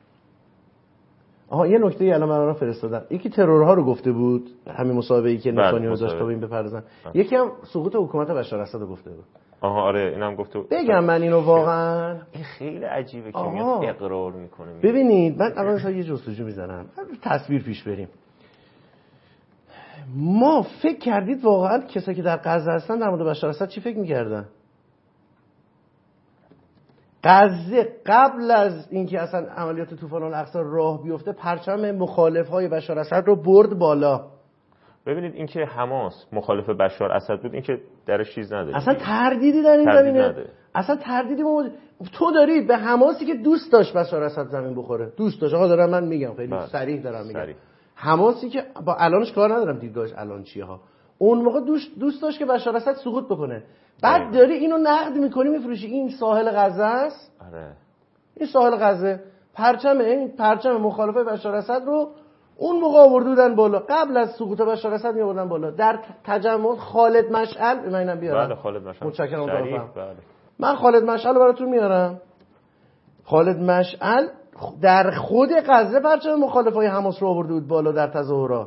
آها یه نکته الان من الان فرستادم. یکی ترورها رو گفته بود، همین مسابقه‌ای که نتانیاهو داشت تا به این بپردازن. یکی هم سقوط حکومت بشار اسد رو گفته بود. آها آره اینم گفته. بگم من اینو واقعا این خیلی عجیبه که میاد اقرار میکنه. ببینید من الان مثلا یه جستجو میزنم، تصویر پیش بریم. ما فکر کردید واقعا کسایی که در غزه هستن در مورد بشار اسد چی فکر میکردن؟ غزه قبل از اینکه اصلا عملیات طوفان الاقصی راه بیفته پرچم مخالفای بشار اسد رو برد بالا. ببینید اینکه حماس مخالف بشار اسد بود، اینکه درش چیز نداره، اصلا تردیدی در این زمینه، اصلا تردیدی موجود. تو داری به حماسی که دوست داشت بشار اسد زمین بخوره، دوست داشت، آقا دارم من میگم خیلی صریح دارم میگم، حماسی که با الانش کار ندارم دیدگاهش الان چیه ها، اون موقع دوست دوست داشت که بشار اسد سقوط بکنه. بعد داری اینو نقد میکنی میفروشی این ساحل غزه است. آره این ساحل غزه پرچم این پرچم مخالفه بشار اسد رو اون موقع آوردن بالا، قبل از سقوط بشار اسد میآوردن بالا. در تجمع خالد مشعل من اینم بیارم. بله خالد مشعل. متشکرم بله. من خالد مشعل رو براتون میارم. خالد مشعل در خود غزه پرچم مخالفای حماس رو آورده بود بالا در تظاهرات.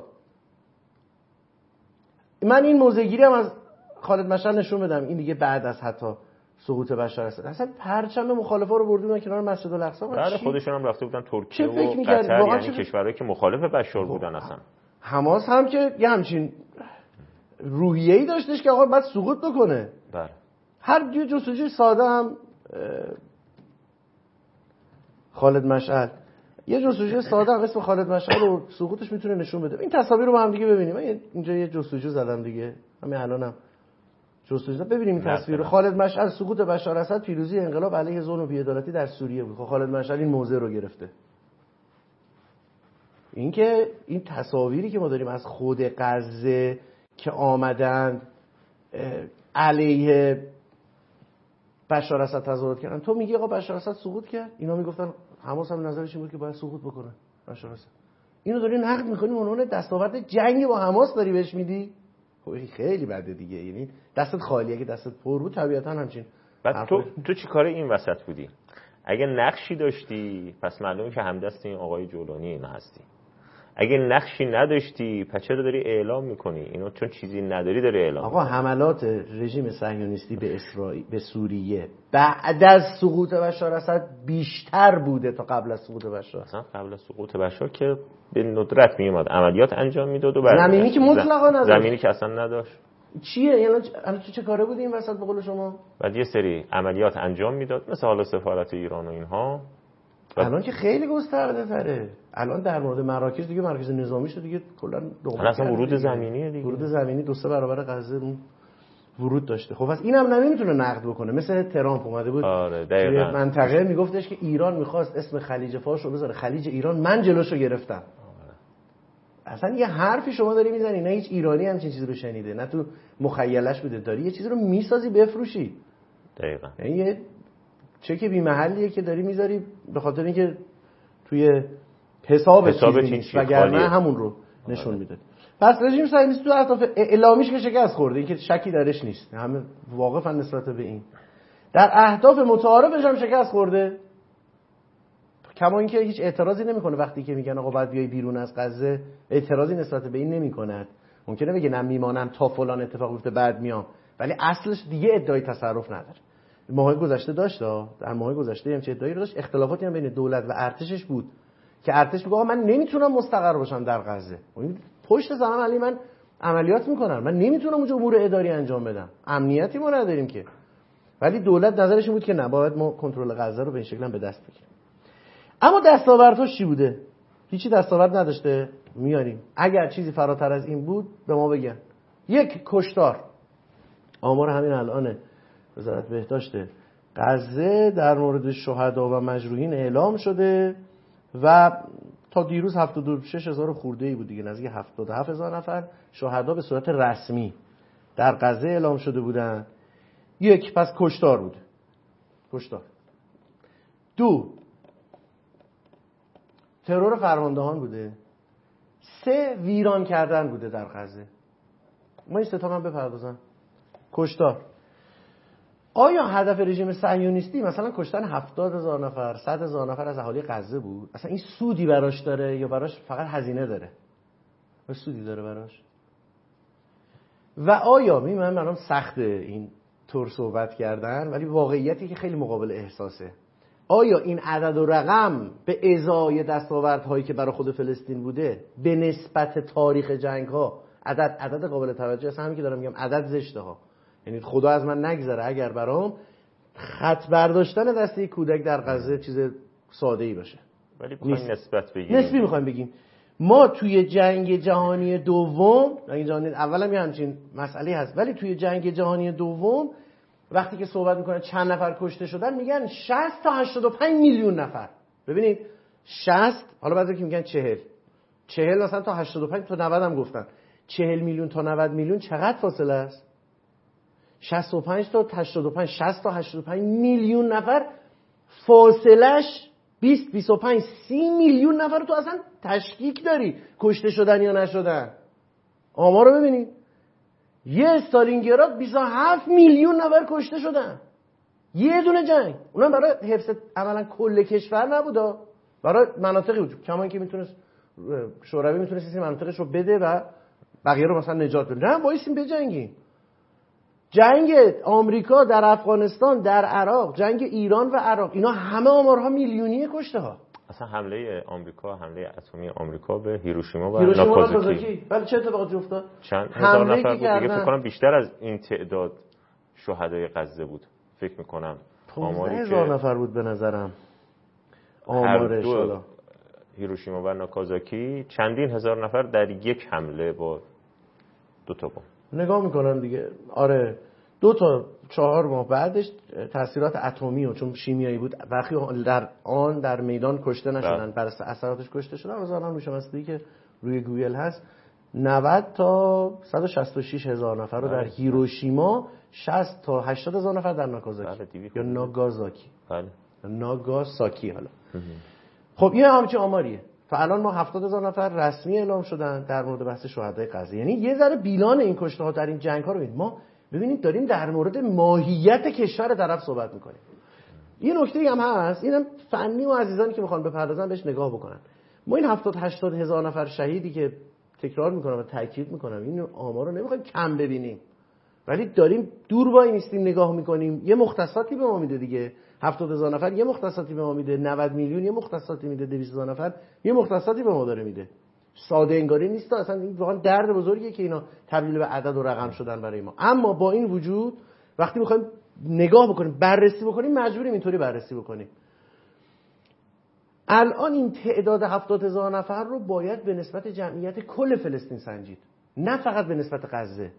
من این موضع‌گیری هم از خالد مشعل نشون بدم، این دیگه بعد از حتی سقوط بشار اسد اصلا پرچم مخالفا رو بردن کنار مسجد الاقصی. بله خودشون هم رفته بودن ترکیه و قطر، یعنی کشورهایی که مخالف بشار بودن. اصلا حماس هم که یه همچین روحیه‌ای داشتش که آقا بعد سقوط بکنه. بله هر جو جستجوی ساده هم خالد مشعل یه جستجوی ساده هم اسم خالد مشعل رو سقوطش میتونه نشون بده. این تصاویر رو با هم دیگه ببینیم. من اینجا یه جستجو زدم دیگه، همین الانم جستجو ببینیم این تصویر رو. خالد مشعل سقوط بشار اسد پیروزی انقلاب علیه ظلم و بی‌عدالتی در سوریه بود. خالد مشعل این موضع رو گرفته. این که این تصاویری که ما داریم از خود غزه که آمدن علیه بشار اسد تظاهرات کردن، تو میگی آقا بشار اسد سقوط کرد، اینا میگفتن حماس هم نظرش این بود که باید سقوط بکنه بشار اسد. اینو داری نقد میکنی، عنوان دستاورد جنگ با حماس داری بهش میدی. خب خیلی بده دیگه، یعنی دستت خالیه، که دستت پر بود طبیعتا همچین. بعد تو تو چی کاره این وسط بودی؟ اگه نقشی داشتی پس معلومه که همدست این آقای جولانی اینا هستی. اگه نقشی نداشتی پس چرا داری اعلام میکنی اینو؟ چون چیزی نداری داری اعلام آقا میکنی. حملات رژیم صهیونیستی به اسرائیل به سوریه بعد از سقوط بشار اسد بیشتر بوده تا قبل از سقوط بشار. اصلا قبل از سقوط بشار که به ندرت میومد عملیات انجام میداد و بعد زمینی که مطلقا نداشت، زمینی که اصلا نداشت. چیه یعنی الان تو چه کاره بودی این وسط به قول شما؟ بعد یه سری عملیات انجام میداد مثل حالا سفارت ایران و اینها. الان که خیلی گسترده تره، الان در مورد مراکز دیگه مرکز نظامی شده دیگه کلا اصلا ورود زمینیه دیگه، ورود زمینی دو سه برابر غزه اون ورود داشته. خب پس اینم نمیتونه نقد بکنه. مثل ترامپ اومده بود آره توی منطقه میگفتش که ایران میخواست اسم خلیج فارس رو بذاره خلیج ایران، من جلوشو گرفتم. آره. اصلا یه حرفی شما داری میزنی، نه هیچ ایرانی همچین چیزی رو شنیده، نه تو مخیلش بوده، داری یه چیزی رو میسازی بفروشی. دقیقاً. یعنی یه چک بی محلیه که داری میذاری به خاطر اینکه توی حساب چیزی نیست، وگرنه همون رو نشون میده. پس رژیم صهیونیستی تو اهداف اعلامیش که شکست خورده، این که شکی درش نیست، همه واقفا نسبت به این. در اهداف متعارفش هم شکست خورده، کما اینکه هیچ اعتراضی نمیکنه وقتی که میگن آقا باید بیای بیرون از غزه، اعتراضی نسبت به این نمیکند. ممکنه بگه نه میمانم تا فلان اتفاق بیفته بعد میام، ولی اصلش دیگه ادعای تصرف نداره. ماهای گذشته داشت، در ماهای گذشته هم چه ادعایی داشت، اختلافاتی هم بین دولت و ارتشش بود که ارتش میگه آقا من نمیتونم مستقر باشم در غزه، پشت زنم علی من عملیات میکنن، من نمیتونم اونجا امور اداری انجام بدم، امنیتی ما نداریم که. ولی دولت نظرش این بود که نه، باید ما کنترل غزه رو به این شکل هم به دست بگیریم. اما دستاوردش چی بوده؟ هیچی دستاورد نداشته. میاریم اگر چیزی فراتر از این بود به ما بگن. یک، کشتار. آمار همین الان وزارت بهداشت غزه در مورد شهدا و مجروحین اعلام شده و تا دیروز هفتاد و شش هزار خورده‌ای بود دیگه، نزدیک هفتاد و هفت هزار نفر شهدا به صورت رسمی در غزه اعلام شده بودن. یک، پس کشتار بود. کشتار. دو، ترور فرماندهان بوده. سه، ویران کردن بوده در غزه. ما این سه تا من بپردازم. کشتار. آیا هدف رژیم صهیونیستی مثلا کشتن هفتاد هزار نفر، صد هزار نفر از اهالی غزه بود؟ اصلا این سودی براش داره یا براش فقط هزینه داره؟ براش سودی داره براش؟ و آیا می من منم سخته این طور صحبت کردن، ولی واقعیتی که خیلی مقابل احساسه، آیا این عدد و رقم به ازای دستاوردهایی که برای خود فلسطین بوده به نسبت تاریخ جنگ ها عدد عدد قابل توجه است؟ همین که دارم میگم عدد زشته ها، یعنی خدا از من نگذره اگر برام خط برداشتن دست یک کودک در غزه چیز ساده ای باشه. ولی بخوایم نسبت بگیریم، نسبی میخوایم بگیم. ما توی جنگ جهانی دوم، جنگ جهانی اول هم یه همچین مسئله هست، ولی توی جنگ جهانی دوم وقتی که صحبت میکنن چند نفر کشته شدن میگن شصت تا هشتاد و پنج میلیون نفر. ببینید شصت، حالا بعضی که میگن چهل چهل مثلا تا هشتاد و پنج تا نود هم گفتن. چهل میلیون تا نود میلیون چقدر فاصله است؟ شصت و پنج تا هشتاد و پنج، شصت تا هشتاد و پنج میلیون نفر فاصلش بیست بیست و پنج سی میلیون نفر تو اصلا تشکیک داری کشته شدن یا نشدن. آمار رو ببینید. یه استالینگراد بیست و هفت میلیون نفر کشته شدن یه دونه جنگ، اونم برای حفظ عملا کل کشور نبودا، برای مناطقی بود. کما اینکه میتونست شوروی میتونست این مناطقش رو بده و بقیه رو مثلا نجات بده. نه، وایسیم بجنگیم. جنگ آمریکا در افغانستان، در عراق، جنگ ایران و عراق، اینا همه آمارها میلیونی کشته ها. اصلا حمله آمریکا، حمله اتمی آمریکا به هیروشیما و ناکازاکی، بله چه اتفاقی افتاد؟ چند هزار نفر بود دیگه، فکر کنم بیشتر از این تعداد شهدای غزه بود. فکر میکنم آماری هزار نفر بود به نظرم. آمارش حالا هیروشیما و ناکازاکی چندین هزار نفر در یک حمله با دو تا بمب. نگاه میکنن دیگه. آره، دو تا چهار ماه بعدش تاثیرات اتمی و چون شیمیایی بود برخی در آن در میدان کشته نشدن، بر اثراتش کشته شدن. مثلا روش مسئله که روی گوگل هست نود تا صد و شصت و شش هزار نفر رو در هیروشیما، شصت تا هشتاد هزار نفر در ناکازاکی یا ناگازاکی. بله ناگاساکی. حالا خب این همچین آماریه. تا الان ما هفتاد هزار نفر رسمی اعلام شدن در مورد بحث شهدای غزه. یعنی یه ذره بیلان این کشته ها در این جنگ ها رو ببینید. ما ببینید داریم در مورد ماهیت کشور طرف صحبت میکنیم. یه نکته هم هست، اینم فنی و عزیزانی که میخوان بپردازن بهش نگاه بکنن. ما این هفتاد هشتاد هزار نفر شهیدی که تکرار میکنم و تاکید میکنم این آمار رو نمیخوایم کم ببینیم، ولی داریم دور وای نیستیم نگاه میکنیم. یه مختصاتی به ما میده دیگه. هفتاد هزار نفر یه مختصاتی به ما میده، نود میلیون یه مختصاتی میده، دویست هزار نفر یه مختصاتی به ما داره میده. ساده انگاری نیست، اصلا این واقعا درد بزرگیه که اینا تبدیل به عدد و رقم شدن برای ما. اما با این وجود وقتی میخوایم نگاه بکنیم، بررسی بکنیم، مجبوریم اینطوری بررسی بکنیم. الان این تعداد هفتاد هزار نفر رو باید به نسبت جمعیت کل فلسطین سنجید، نه فقط به نسبت غزه.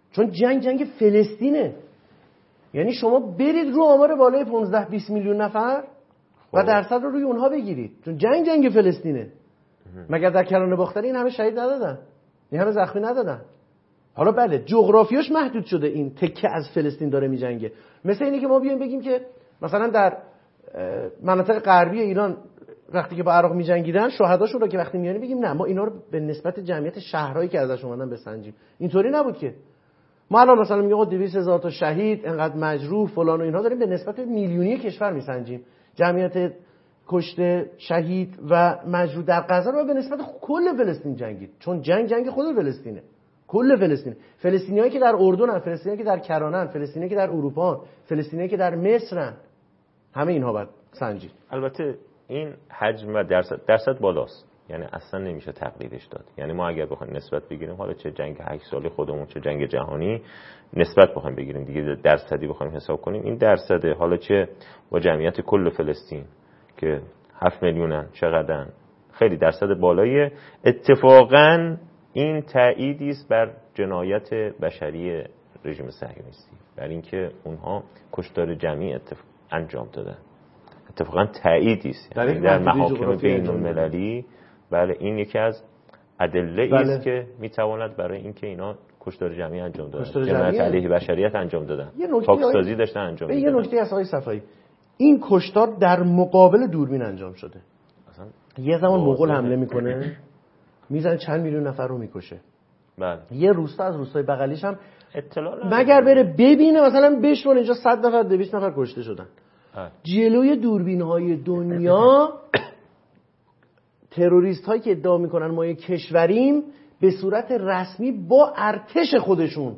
چون جنگ جنگ فلسطینه. یعنی شما برید رو آمار بالای پانزده بیست میلیون نفر و درصد رو روی اونها بگیرید، چون جنگ جنگ فلسطینه. مگر در کرانه باختری این همه شهید ندادن؟ این همه زخمی ندادن؟ حالا بله جغرافیاش محدود شده، این تکه از فلسطین داره میجنگه. مثل اینه که ما بیایم بگیم که مثلا در مناطق غربی ایران وقتی که با عراق میجنگیدن شهداشون رو که وقتی میانی بگیم نه ما اینا رو به نسبت جمعیت شهرهایی که ازش اومدن بسنجیم. اینطوری نبود که. ما الان مثلا میگیم دویست هزار تا شهید، انقدر مجروح فلان و اینها داریم به نسبت میلیونی کشور میسنجیم. جمعیت کشته، شهید و مجروح در غزه رو به نسبت کل فلسطین جنگید، چون جنگ جنگ خود فلسطینه، کل فلسطین. فلسطینیایی که در اردنن، فلسطینیایی که در کرانن، فلسطینیایی که در اروپا، فلسطینیایی که در مصرن، همه اینها باید سنجید. البته این حجم و درصد درصد بالاست، یعنی اصلا نمیشه تقلیدش داد. یعنی ما اگر بخوایم نسبت بگیریم، حالا چه جنگ هشت ساله خودمون چه جنگ جهانی، نسبت بخوایم بگیریم دیگه درصدی بخوایم حساب کنیم، این درصده، حالا چه با جمعیت کل فلسطین که هفت میلیونن چقدرن، خیلی درصد بالاییه. اتفاقاً این تأییدی است بر جنایت بشری رژیم صهیونیستی، بر اینکه اونها کشتار جمعی اتفاق انجام دادن. اتفاقاً تأییدی است یعنی در محاکم بین المللی. بله این یکی از ادله بله. است که میتواند برای اینکه اینا کشتار جمعی انجام دادن، جنایت علیه بشریت انجام دادن، پاکسازی داشتن انجام میدادن. یه نکته از آقای صفایی، این کشتار در مقابل دوربین انجام شده. اصلا یه زمان مغول حمله میکنه میزنه چند میلیون نفر رو میکشه. بله. یه روستا از روستای بغلیش هم اطلاع مگر بره ببینه مثلا بشون اینجا صد نفر دویست نفر کشته شدن. اه. جلوی دوربین‌های دنیا تروریست هایی که ادعا میکنن ما یک کشوریم به صورت رسمی با ارتش خودشون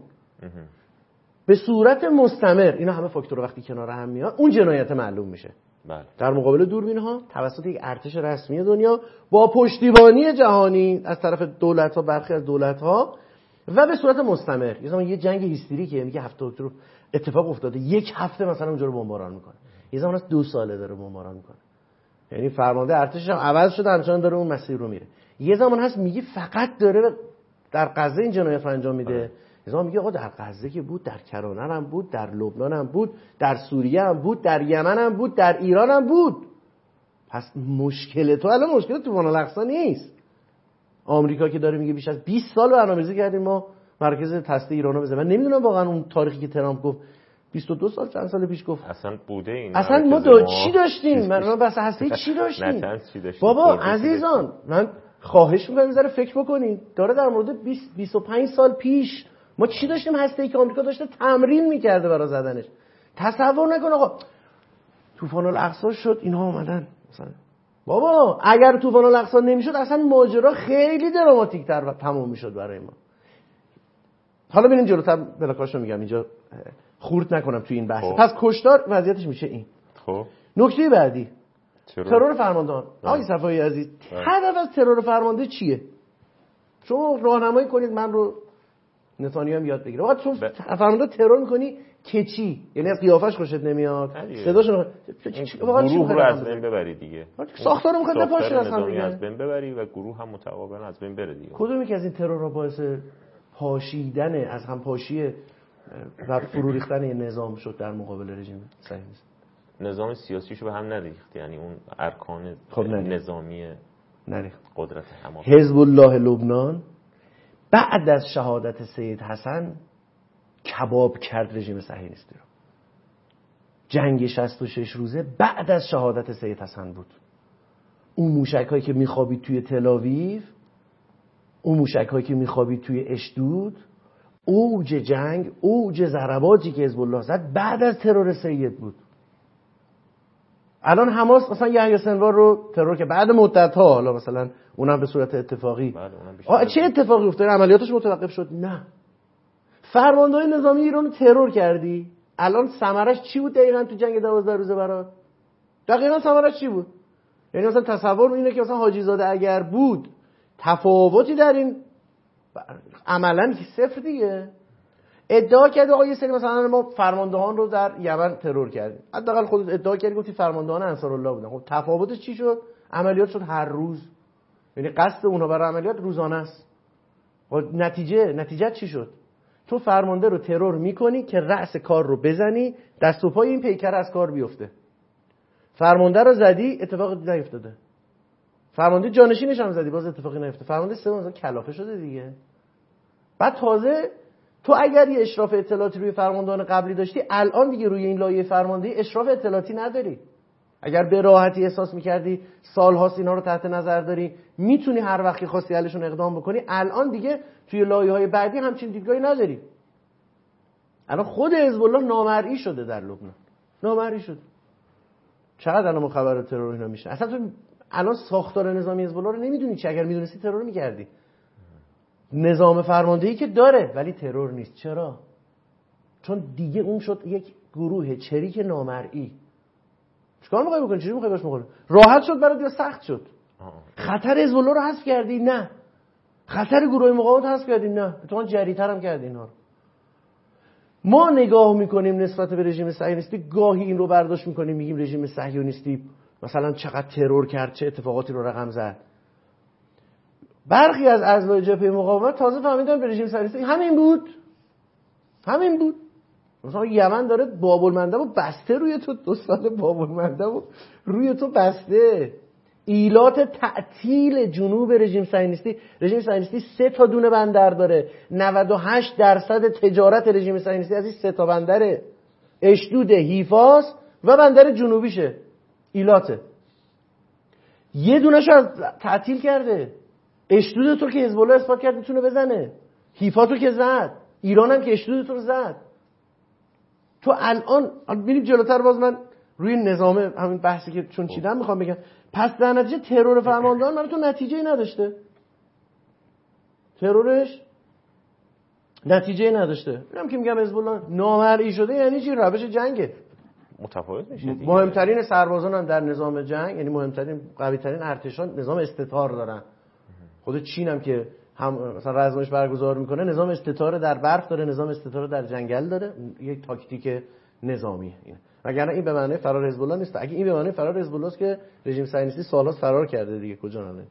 به صورت مستمر، اینا همه فاکتور وقتی کنار هم میاد اون جنایت معلوم میشه. بله. در مقابل دوربین ها توسط یک ارتش رسمی دنیا با پشتیبانی جهانی از طرف دولت ها، برخی از دولت ها، و به صورت مستمر. یه زمان یه جنگ هیستریکه، میگه هفته اکتبر اتفاق افتاده، یک هفته مثلا اونجا رو بمباران میکنه. یه زمان از دو ساله داره بمباران میکنه، یعنی فرمانده ارتشش هم عوض شده، همچنان داره اون مسیر رو میره. یه زمان هست میگه فقط داره در غزه این جنایت رو انجام میده. یه زمان میگه آقا در غزه که بود، در کرانه هم بود، در لبنان هم بود، در سوریه هم بود، در یمن هم بود، در ایران هم بود. پس مشکل تو الان مشکل طوفان الاقصی نیست. آمریکا که داره میگه بیش از بیست سال برنامه‌ریزی کردیم ما مرکز تست ایرانو بزنیم. من نمیدونم واقعا اون تاریخی که ترامپ گفت بیست و دو سال چند سال پیش گفت اصلا بوده این اصلا ما دو چی داشتیم؟ من بس هسته چی داشتیم؟ بابا عزیزان من خواهش می‌کنم بذاره فکر بکنید. داره در مورد بیست بیست و پنج سال پیش ما چی داشتیم هسته‌ای که آمریکا داشته تمرین می‌کرده برای زدنش. تصور نکن آقا طوفان الاقصی شد اینا اومدن مثلا. بابا اگر طوفان الاقصی نمیشد اصلا ماجرا خیلی دراماتیک‌تر و تموم میشد برای ما. حالا ببینیم جلوتر بلاکاشو میگم اینجا خورد نکنم توی این بحث. پس کشتار وضعیتش میشه این. خب نکته بعدی ترور, ترور فرماندهان. آقای صفایی عزیز هدف از ترور فرمانده چیه؟ شما راهنمایی کنید من رو نتانیاهو هم یاد بگیره. وقتی تو ب... فرمانده ترور میکنی که چی؟ یعنی از قیافش خوشت نمیاد، صداشو واقعا گروه رو از بین ببری دیگه. ساختارو میخواد بپاشه اصلا دیگه. از بین ببری و گروه هم متقابلا از بین بره دیگه. کدومی که از این ترورها باعث پاشیدن از هم پاشی و فرو ریختن نظام شد در مقابل رژیم صهیونیست؟ نظام سیاسیشو به هم نریخت، یعنی اون ارکان خب نظامی نریخت. قدرت تمام. حزب الله لبنان بعد از شهادت سید حسن کباب کرد رژیم صهیونیستی رو. جنگ شصت و شش روزه بعد از شهادت سید حسن بود. اون موشک‌هایی که میخوابید توی تل‌آویو، اون موشک‌هایی که میخوابید توی اشدود، اوج جنگ، اوج ضرباتی که حزب الله زد بعد از ترور سید بود. الان حماس مثلا یحیی سنوار رو ترور که بعد مدت‌ها، حالا مثلا اونم به صورت اتفاقی، آه چه اتفاقی افتاد؟ عملیاتش متوقف شد؟ نه. فرمانده‌های نظامی ایران رو ترور کردی. الان ثمرش چی بود دقیقاً تو جنگ دوازده روزه برات؟ دقیقاً ثمرش چی بود؟ یعنی مثلا تصور اینه که مثلا حاجی زاده اگر بود تفاوتی در این عملاً که صفر دیگه. ادعا کرد آقا یه سری مثلا ما فرماندهان رو در یمن ترور کردیم. حداقل خودت ادعا کردی گفتی فرماندهان انصارالله بودن. خب تفاوتش چی شد؟ عملیات شد هر روز. یعنی قصد اونها برای عملیات روزانه است. و نتیجه نتیجه چی شد؟ تو فرمانده رو ترور میکنی که رأس کار رو بزنی، دست و پای این پیکر از کار بیفته. فرمانده رو زدی، اتفاقی نیفتاده. فرمانده جانشینش هم زدی، باز اتفاقی نیفتاده. فرمانده سوم کلافه شده دیگه. بعد تازه تو اگر یه اشراف اطلاعاتی روی فرماندهان قبلی داشتی، الان دیگه روی این لایه فرماندهی اشراف اطلاعاتی نداری. اگر به راحتی احساس میکردی سال‌هاست اینا رو تحت نظر داری، میتونی هر وقتی خواستی علیشون اقدام بکنی، الان دیگه توی لایه‌های بعدی همچین دیدگاهی نداری. الان خود حزب الله نامرئی شده در لبنان. نامرئی شده. چقدر الان خبر ترور اینا میشه. اصلا تو الان ساختار نظامی حزب الله رو نمیدونی چی، اگر میدونستی ترور میکردی. نظام فرماندهی که داره ولی ترور نیست. چرا؟ چون دیگه اون شد یک گروه چریک نامرئی. چیکار می‌خوای بکنی؟ چجوری می‌خوای باش مقابله؟ راحت شد برات یا سخت شد؟ خطر حزب الله رو حذف کردی؟ نه. خطر گروه مقاومت حذف کردی؟ نه. تو جری‌تر هم کردی اینا رو. ما نگاه می‌کنیم نسبت به رژیم صهیونیستی، گاهی این رو برداشت می‌کنیم میگیم رژیم صهیونیستی مثلا چقدر ترور کرد، چه اتفاقاتی رو رقم زد. برخی از اعضای جبهه مقاومت تازه فهمیدن به رژیم صهیونیستی همین بود. همین بود. مثلا یمن داره باب المندب بسته روی تو، دو سال باب المندب روی تو بسته. ایلات تعطیل جنوب رژیم صهیونیستی. رژیم صهیونیستی سه تا دونه بندر داره. نود و هشت درصد تجارت رژیم صهیونیستی از این سه تا بندره. اشدود، حیفاس و بندر جنوبیشه. ایلاته. یه دونه‌ش از تعطیل کرده. اشدود تو که حزب الله اثبات کرد میتونه بزنه. حیفاتو که زد. ایران هم که اشدود تو رو زد. تو الان ببینید جلوتر باز من روی نظام همین بحثی که چون چیدم میخوام بگم، پس در نتیجه ترور فرماندهان برای تو نتیجه‌ای نداشته. ترورش نتیجه‌ای نداشته. اینم که میگم حزب الله نامرئی شده یعنی چی؟ روش جنگه. متفاوت میشه دیگه. مهمترین سربازان هم در نظام جنگ، یعنی مهمترین قوی‌ترین ارتشان نظام استطار دارن. خود چین هم که هم مثلا رزمایش برگزار میکنه نظام استطاره در برف داره، نظام استطاره در جنگل داره. یک تاکتیک نظامیه اینه. وگرنه این به معنی فرار حزب الله نیست. اگه این به معنی فرار حزب الله است که رژیم صهیونیستی سال‌هاست فرار کرده دیگه، کجا نره.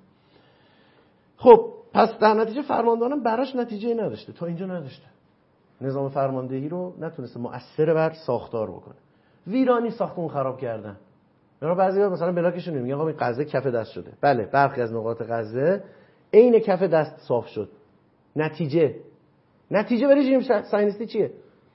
خب پس در نتیجه فرماندهانم براش نتیجه‌ای نداشته، تا اینجا نداشته. نظام فرماندهی رو نتونسته مؤثر بر ساختار بکنه. ویرانی ساختمون خراب کردن. برای بعضی‌ها مثلا بلاکشون میگن آقا این غزه کف دست شده. بله، برخی از نقاط غزه عین کف دست صاف شد. نتیجه نتیجه برای رژیم صهیونیستی چیه؟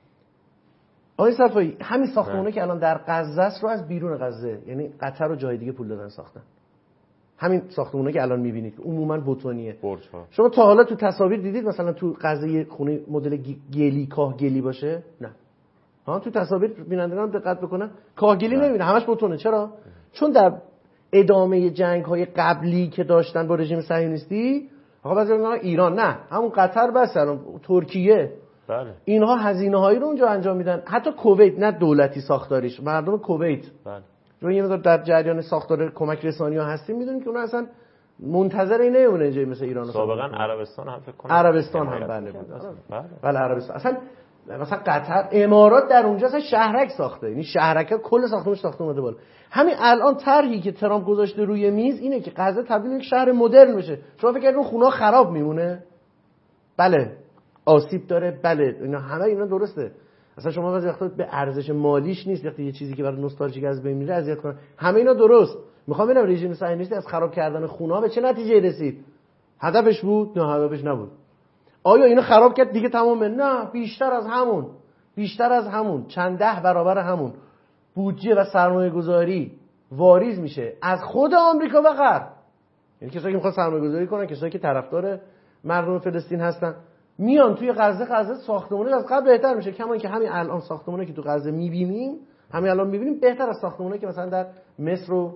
آقای صفایی همین ساختمونه که الان در غزه است رو از بیرون غزه، یعنی قطر و جای دیگه پول دادن ساختن. همین ساختمونه که الان می‌بینید که عموماً بتونیه. شما تا حالا تو تصاویر دیدید مثلا تو غزه یه خونه مدل گلی کاه گلی باشه؟ نه. ها تو تصاویر بینندگان دقت بکنن کاه گلی نمی‌بینه، همش بتونه. چرا؟ چون در ادامه جنگ‌های قبلی که داشتن با رژیم صهیونیستی، آقا بعضی میگن ایران نه، همون قطر بس، ترکیه، بله، اینها هزینه‌هایی رو اونجا انجام میدن. حتی کویت، نه دولتی ساختاریش، مردم کویت. بله. چون یه مقدار در جریان ساختار کمک رسانی‌ها هستیم، میدونیم که اونها اصلا منتظر این نمیمونه جایی مثل ایران. سابقا عربستان هم فکر کنم، عربستان هم بله بود. بله. بله عربستان. اصلا مثلا قطر، امارات در اونجا اصلا شهرک ساخته. یعنی شهرک کل ساختمونش ساخته اومده بالا. همین الان طرحی که ترامپ گذاشته روی میز اینه که غزه تبدیل به یک شهر مدرن بشه. شما فکر کردین خونه‌ها خراب میمونه؟ بله. آسیب داره، بله. اینا همه اینا درسته. اصلا شما بعضی وقتا به ارزش مالیش نیست، وقتی یه چیزی که برای نوستالژیک از بین میره اذیت کنه. همه اینا درست. میخوام ببینم رژیم صهیونیستی از خراب کردن خونه‌ها به چه نتیجه‌ای رسید؟ هدفش بود؟ نه هدفش نبود. آیا اینو خراب کرد دیگه تمامه؟ نه، بیشتر از همون. بیشتر از همون، چند ده برابر همون بودجه و سرمایه گذاری واریز میشه از خود آمریکا و غرب. یعنی کسایی که میخوان سرمایه گذاری کنن، کسایی که طرفدار مردم فلسطین هستن، میان توی غزه. غزه ساختمونه از قبل بهتر میشه، کما که همین الان ساختمونه که تو غزه میبینیم، همین الان میبینیم بهتر از ساختمونه که مثلا در مصر و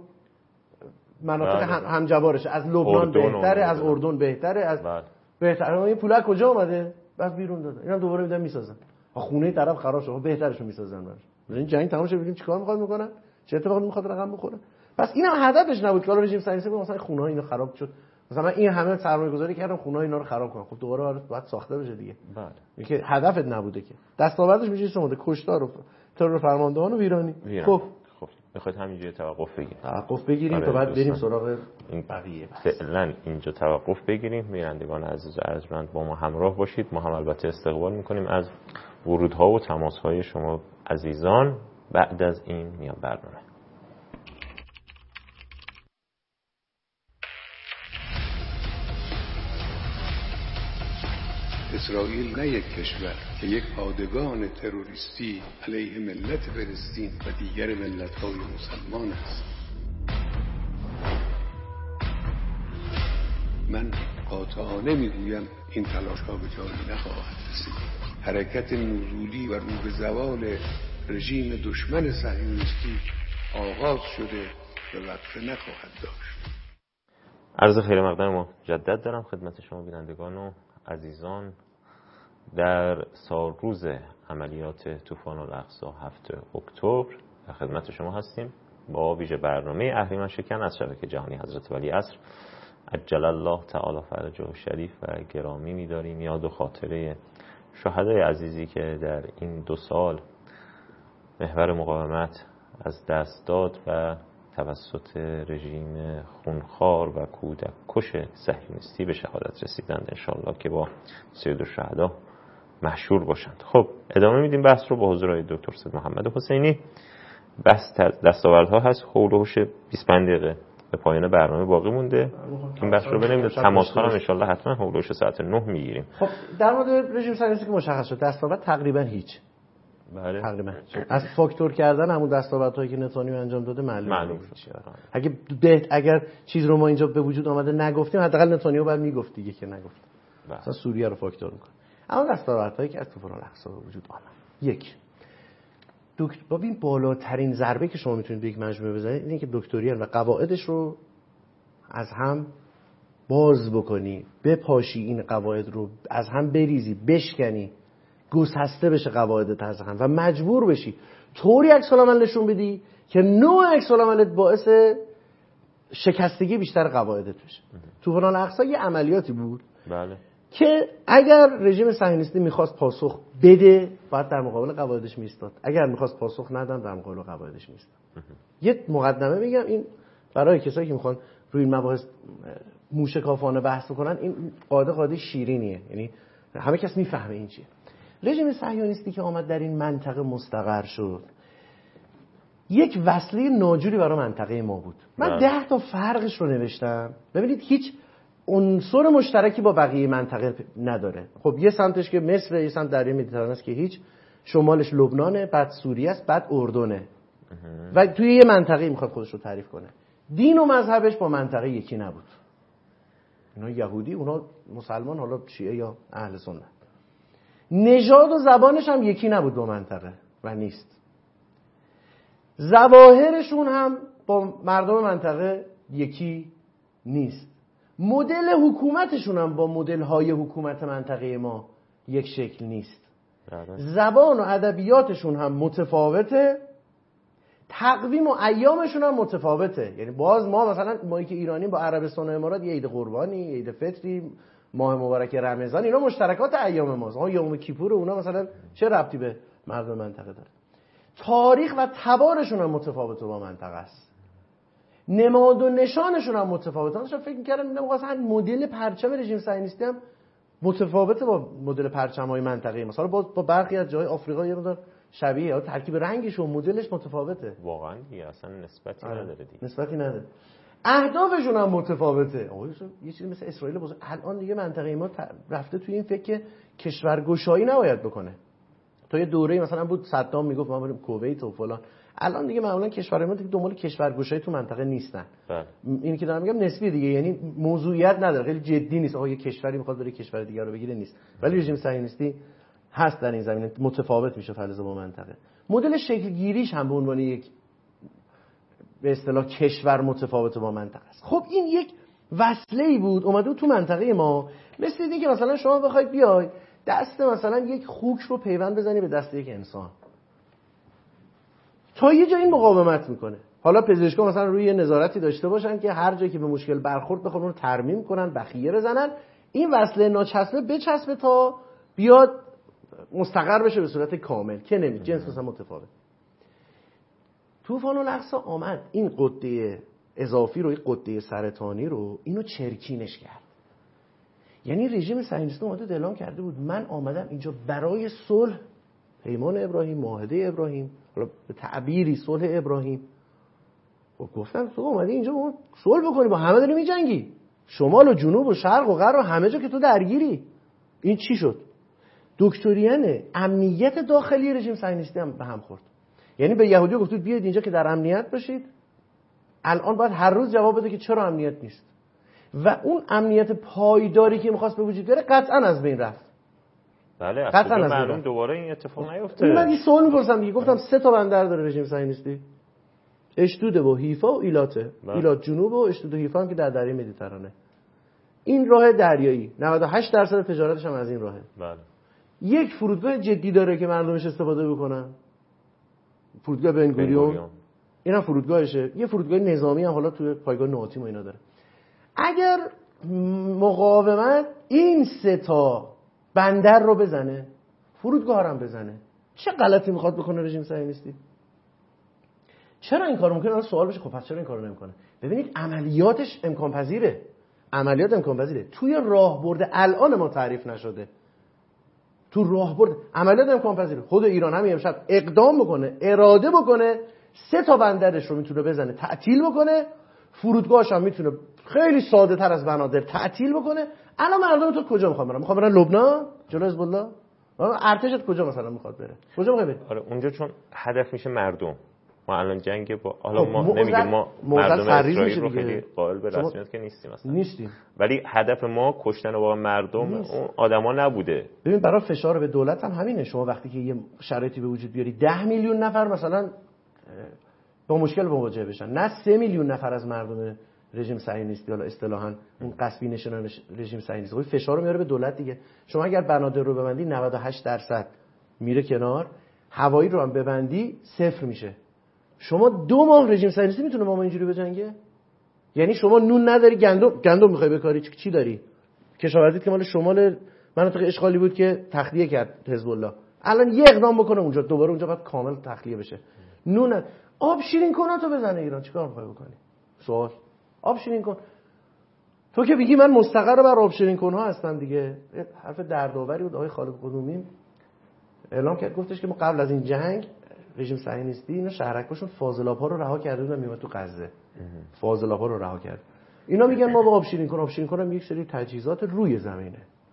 مناطق هم همجوارشه. از لبنان بهتره، از اردن بهتره، از بهتره. این پولا کجا اومده؟ بس بیرون داده. اینا دوباره میدن میسازن. خونه طرف خراب شده، بهترشو میسازن براش. این جنگ تمام شه ببینیم چیکار میخواد میکنن، چه اتفاقی میخواد رقم بخوره. پس اینم هدفش نبود که رژیم صهیونیستی مثلا خونه ها اینو خراب شد، مثلا من این همه سرمایه گذاری کردم خونه ها اینا رو خراب کنم. خب دوباره باید ساخته بشه دیگه. بله. اینکه هدفت نبوده که. دستاوردش میشه سمود کشتار و ترور فرماندهان و ویرانی. ویران. خب خب میخواید همینجوری توقف بگیریم توقف بگیریم تا بعد بریم سراغ بقیه. فعلا اینجا توقف بگیریم. بینندگان عزیز و ارجمند با ما همراه باشید. ما هم البته استقبال میکنیم از ورودها و تماسهای شما عزیزان بعد از این میان برنامه. اسرائیل نه یک کشور که یک پادگان تروریستی علیه ملت فلسطین و دیگر ملت‌های مسلمان است. من قاطعانه میگویم این تلاش‌ها به جایی نخواهد رسید. حرکت نزولی و رو به زوال رژیم دشمن صهیونیستی آغاز شده و وقفه نخواهد داشت. عرض خیر مقدم مجدد دارم خدمت شما بینندگان و عزیزان. در سال روز عملیات طوفان الاقصی هفتم اکتبر در خدمت شما هستیم با ویژه برنامه اهریمن شکن از شبکه جهانی حضرت ولی عصر عجل الله تعالی فرجه شریف و گرامی می‌داریم یاد و خاطره شهدای عزیزی که در این دو سال محور مقاومت از دست داد و توسط رژیم خونخوار و کودک کش صهیونیستی به شهادت رسیدند. انشالله که با سید الشهدا محشور باشند. خب ادامه میدیم بحث رو با حضور دکتر سید محمد حسینی. بحث دستاوردها هست. حول و حوش بیست و پنج دقیقه به پایان برنامه باقی مونده. این بحث رو بریم تماس‌ها رو انشالله حتما حول و حوش ساعت نه میگیریم. خب در مورد رژیم صهیونیستی که مشخص شد دستاورد تقریبا هیچ. بله. تقریبا از فاکتور کردن همون دستاوردهایی که نتانیاهو انجام داده معلوم معلوم شد. اگه بهت اگر چیز رو ما اینجا به وجود آمده نگفتیم حداقل نتانیاهو بعد میگفت دیگه که نگفت. مثلا سوریه رو فاکتور میکنه. اما دستاوردهایی که از طوفان الاقصی به وجود آمد. یک دکتر ببین بالاترین ضربه که شما میتونید به یک مجموعه بزنید اینه که دکتریال و قواعدش رو از هم باز بکنی، بپاشی، این قواعد رو از هم بریزی، بشکنی، گسسته بشه قواعدت از هم و مجبور بشی طوری عکس العمل نشون بدی که نوع عکس العملت باعث شکستگی بیشتر قواعدت بشه. طوفان الاقصی یه عملیاتی بود بله که اگر رژیم صهیونیستی میخواست پاسخ بده باید در مقابل قواعدش میستاد، اگر میخواست پاسخ ندن در مقابل قواعدش میستاد. یه مقدمه میگم این برای کسایی که میخوان روی این مباحث موشکافانه بحث کنن، این قاعده قاعده شیرینیه، یعنی همه کس میفهمه این چیه. رژیم صهیونیستی که آمد در این منطقه مستقر شد یک وصله ناجوری برای منطقه ما بود. من ده تا فرقش رو نوشتم. ببینید هیچ عنصر مشترکی با بقیه منطقه نداره. خب یه سمتش که مصر، یه سمت دریای مدیترانه است که هیچ، شمالش لبنانه، بعد سوریه است، بعد اردنه و توی یه منطقه میخواد خودش رو تعریف کنه. دین و مذهبش با منطقه یکی نبود. اینا یهودی، اونا مسلمان، حالا شیعه یا اهل سنت. نژاد و زبانش هم یکی نبود با منطقه و نیست. ظواهرشون هم با مردم منطقه یکی نیست. مدل حکومتشون هم با مدل‌های حکومت منطقه ما یک شکل نیست. زبان و ادبیاتشون هم متفاوته. تقویم و ایامشون هم متفاوته. یعنی باز ما مثلا ما که ایرانی با عربستان و امارات یه عید قربانی، یه عید فطری، ماه مبارک رمضان، اینا مشترکات ایام ماست. ها یوم کیپور اونا مثلا چه ربطی به مردم منطقه داره؟ تاریخ و تبارشون هم متفاوته با منطقه است. نماد و نشانشون هم متفاوته. من فکر می‌کردم اینا مثلا مدل پرچم رژیم صهیونیستی هم متفاوته با مدل پرچم‌های منطقه. مثلا با با برخی از جای آفریقا یه مقدار شبیه، یا ترکیب رنگش و مدلش متفاوته. واقعا دیگه اصلا نسبتی نداره دیگه. نسبتی نداره. اهدافشون هم متفاوته. آقا یه چیزی مثل اسرائیل بزرگ الان دیگه منطقه ما رفته توی این فکر که کشورگشایی نباید بکنه. تا یه دوره مثلا بود صدام میگفت ما بریم کویت و فلان. الان دیگه معمولا کشورهای ما دیگه دنبال کشورگشایی تو منطقه نیستن. بله. اینی که دارم میگم نسبی دیگه، یعنی موضوعیت نداره، خیلی جدی نیست. آقا یه کشوری میخواد بره کشور دیگه رو بگیره نیست. ولی رژیم صهیونیستی هست در این زمینه، متفاوت میشه فلسفه با منطقه. مدل شکل گیریش هم به عنوان یک به اصطلاح کشور متفاوت با منطقه است. خب این یک وصله‌ای بود اومده تو منطقه ما، مثل اینکه مثلا شما بخواید بیای دست مثلا یک خوک رو پیوند بزنی به دست یک انسان، تا یه جا این مقاومت میکنه. حالا پزشکا مثلا روی یه نظارتی داشته باشن که هر جایی که به مشکل برخورد بخوان اون رو ترمیم کنن، بخیه بزنن، این وصله ناچسبه بچسبه تا بیاد مستقر بشه به صورت کامل که نمی جنس مثلا متفاوت. طوفان الاقصی آمد این قده اضافی رو، این قده سرطانی رو، اینو چرکینش کرد. یعنی رژیم صهیونیستی اومده اعلام کرده بود من آمدم اینجا برای صلح، پیمان ابراهیم، معاهده ابراهیم، حالا به تعبیری صلح ابراهیم. و گفتم تو اومدی اینجا با صلح بکنی، با همه داری میجنگی، شمال و جنوب و شرق و غرب و همه جا که تو درگیری. این چی شد؟ دکتریان امنیت داخلی رژیم صهیونیستی هم به هم خورد. یعنی به یهودی‌ها گفتید بیاید اینجا که در امنیت باشید، الان باید هر روز جواب بده که چرا امنیت نیست. و اون امنیت پایداری که می‌خواست به وجود بیاره قطعاً از بین رفت. بله قطعاً از معلوم بین دوباره این اتفاق نیفته. من این سوال می‌پرسم دیگه، گفتم سه تا بندر داره رژیم صهیونیستی، اشدود و حیفا و ایلاته. بله. ایلات جنوب و اشدود و حیفا هم که در دریای مدیترانه. این راه دریایی نود و هشت درصد تجارتش هم از این راهه. بله. یک فرودگاه جدی داره که مردمش استفاده بکنن، فرودگاه بنگوریون، اینم فرودگاهشه. یه فرودگاه نظامی هم حالا توی پایگاه نوآتیم و اینا داره. اگر مقاومت این سه تا بندر رو بزنه، فرودگاه هم بزنه، چه غلطی میخواد بکنه رژیم صهیونیستی؟ چرا این کارو میکنه؟ سوال بشه خب پس چرا این کارو نمیکنه؟ ببینید عملیاتش امکان پذیره. عملیات امکان پذیره. توی راهبرد الان ما تعریف نشده. تو راهبرد عملیات امکان پذیره. خود ایران همین امشب اقدام بکنه، اراده بکنه، سه تا بندرش رو میتونه بزنه، تعطیل بکنه، فرودگاهش هم میتونه خیلی ساده تر از بنادر تعطیل بکنه. الان مردم تو کجا میخوان برن؟ میخوان برن لبنان جلو حزب الله؟ ارتشت کجا مثلا میخواد بره؟ کجا میخواد بره؟ آره اونجا چون هدف میشه مردم. ما الان جنگ با حالا ما نمیگیم ما مردم اسرائیل رو خیلی قائل به رسمیت که نیستیم اصلا. نیستیم. ولی هدف ما کشتن با مردم نیست. اون آدما نبوده. ببین برای فشار به دولت هم همینه. شما وقتی که یه شرایطی به وجود بیاری ده میلیون نفر مثلا با مشکل مواجه بشن، نه سه میلیون نفر از مردم رژیم صهیونیستی حالا اصطلاحاً اون غصبی نشونن رژیم صهیونیستی خب فشار رو میاره به دولت دیگه. شما اگر بنادر رو ببندی نود و هشت درصد میره کنار، هوایی رو هم ببندی صفر میشه. شما دو ماه رژیم صهیونیستی میتونه با ما اینجوری بجنگه؟ یعنی شما نون نداری، گندم گندم میخوای بکاری، چی داری؟ کشاورزی که مال شمال مناطق اشغالی بود که تخلیه کرد حزب الله، الان یه اقدام بکنه اونجا دوباره اونجا باید کامل تخلیه بشه. نون آب شیرین کناتو بزنه ایران، چیکار میخوای بکنی؟ سوال آب شیرین کن. تو که میگی من مستقر بر آب شیرین کنها هستم دیگه. حرف دردآوری بود. آقای خالق قدومی اعلام کرد، گفتش که ما قبل از این جنگ رژیم صهیونیستی اینا شهرک‌هاشون فاضلاب‌ها رو رها کرده بودن میومد تو غزه. فاضلاب‌ها رو رها کرد. اینا میگن ما با آب شیرین کن، آب شیرین کنم یک سری تجهیزات روی زمینه.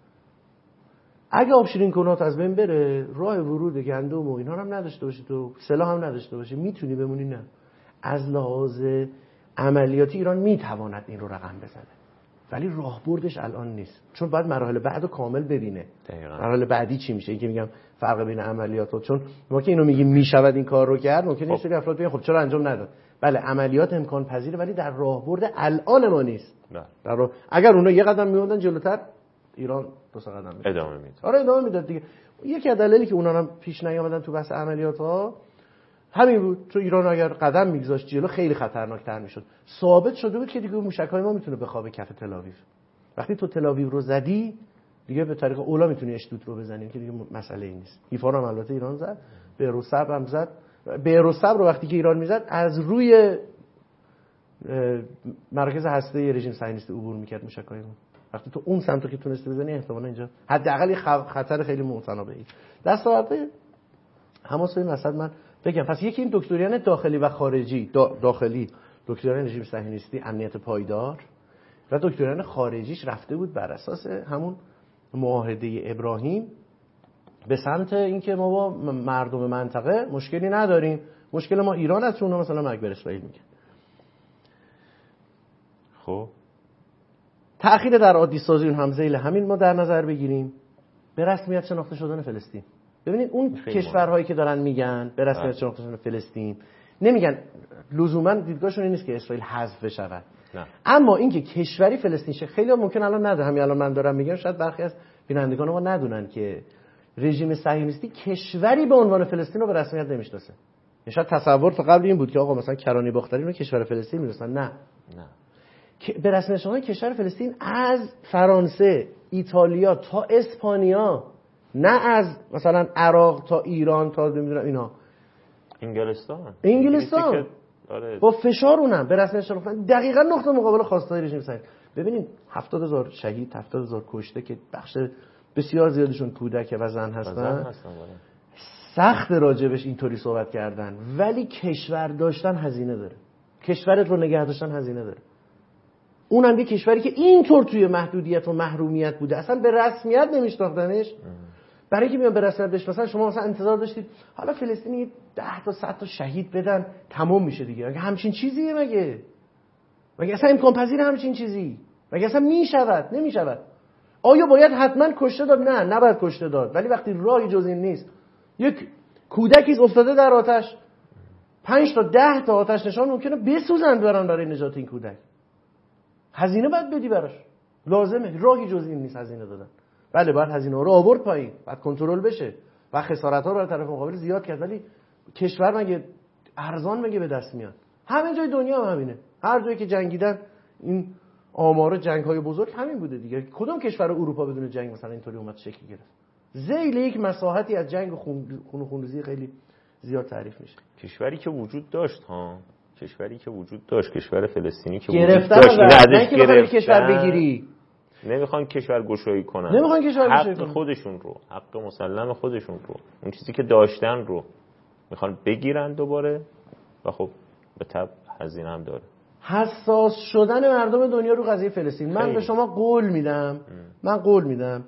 اگه آب شیرین کنات از بین بره، راه ورود گندم و اینا هم نداشته باشی، تو سلاح هم نداشته باشی، میتونی بمونی؟ نه. از لحاظ عملیاتی ایران میتواند این رو رقم بزنه، ولی راهبردش الان نیست، چون باید مراحل بعدو کامل ببینه. دقیقاً. مراحل بعدی چی میشه؟ این که میگم فرق بین عملیات و، چون ما که اینو میگیم میشود این کار رو کرد، ممکنه یه سری افراد بگن خب چرا انجام نداد؟ بله عملیات امکان پذیره، ولی در راهبرد الان ما نیست. نه. در راه... اگر اونا یه قدم میوندن جلوتر، ایران دو سه قدم میاد. ادامه میداد. آره ادامه میداد دیگه. یکی از دلایلی که اونا هم پیش نیامدن تو بحث عملیات ها همین بود، چون ایران اگر قدم میگذاشت جلو خیلی خطرناکتر میشد. ثابت شده بود که دیگه موشک‌های ما میتونه بخوابه کف تل‌آویو. وقتی تو تل‌آویو رو زدی دیگه به طریق اولا میتونی اشدود رو بزنی که دیگه مسئله ای نیست. حیفا رو هم البته ایران زد، بهروزصبر هم زد. بهروزصبر رو وقتی که ایران میزد از روی مرکز هسته رژیم صهیونیستی عبور میکرد موشک‌های ما. وقتی تو اون سمتو که تونستی بزنی احتمالاً اینجا حداقل خطر خیلی متنابهی دستاورد حماس. این وسط من بگم پس یکی این دکتریان داخلی و خارجی، داخلی دکتریان رژیم صهیونیستی امنیت پایدار، و دکتریان خارجیش رفته بود بر اساس همون معاهده ابراهیم به سمت اینکه ما با مردم منطقه مشکلی نداریم، مشکل ما ایران است، چون مثلا اکبر اسرائیل میگه. خب تأخیر در عادی سازی اون همزیل همین ما در نظر بگیریم، به رسمیت شناخته شدن فلسطین. ببینید اون کشورهایی که دارن میگن به رسمیت شناخته شدن فلسطین، نمیگن لزوما دیدگاهشون این نیست که اسرائیل حذف بشه، اما اینکه کشوری فلسطین شه. خیلی ممکن الان نده، همین الان من دارم میگم شاید برخی از بینندگان ما ندونن که رژیم صهیونیستی کشوری به عنوان فلسطین رو به رسمیت نمیشناسه. شاید تصور تا قبل این بود که آقا مثلا کرانی باختری رو کشور فلسطین میدونن. نه نه، به رسمیت شناختن کشور فلسطین از فرانسه، ایتالیا تا اسپانیا، نه از مثلا عراق تا ایران تا نمیدونم اینا. انگلستان انگلستان با فشار اونم به رسمیت شناختن دقیقاً نقطه مقابل خواستای رژیم صهیونیست. ببینید هفتاد هزار شهید، هفتاد هزار کشته که بخش بسیار زیادشون کودک و زن هستن. سخت راجبش اینطوری صحبت کردن، ولی کشور داشتن هزینه داره. کشورت رو نگه داشتن هزینه داره. اونم یه کشوری که اینطور توی محدودیت و محرومیت بوده، اصلا به رسمیت نمیشناختنش. برای اینکه میان به رسمیت بشناسن، شما مثلا انتظار داشتید حالا فلسطینی ده تا صد تا شهید بدن تمام میشه دیگه. مگه همچین چیزیه؟ مگه مگه اصلا امکان پذیر همچین چیزی؟ مگه اصلا میشود؟ نمیشود. آیا باید حتما کشته داد؟ نه، نباید کشته داد. ولی وقتی راهی جز این نیست، یک کودکی افتاده در آتش، پنج تا ده تا آتش نشان ممکنه بسوزن برن برای نجات این کودک. هزینه باید بدی براش، لازمه. راهی جز این نیست هزینه دادن. بله باید هزینه رو آورد پایین، باید کنترل بشه و خسارت‌ها رو برای طرف مقابل زیاد کرد، ولی کشور مگه ارزان مگه به دست میاد؟ همه جای دنیا هم همینه. هر جایی که جنگیدن این آمار جنگ‌های بزرگ همین بوده دیگه. کدوم کشور اروپا بدون جنگ مثلا اینطوری اومد شکل گرفت؟ ذیل یک مساحتی از جنگ و خون و خونریزی خیلی زیاد تعریف میشه. کشوری که وجود داشت ها، کشوری که وجود داشت، کشور فلسطینی که وجود داشت، نه ازش گرفتن کشور بگیری. نمیخوان کشور گشایی کنن، نمیخوان کشور گشایی کنن، حق خودشون رو، حق مسلم خودشون رو، اون چیزی که داشتن رو میخوان بگیرن دوباره و خب به تبع هزینه هم داره. حساس شدن مردم دنیا رو قضیه فلسطین. من به شما قول میدم، من قول میدم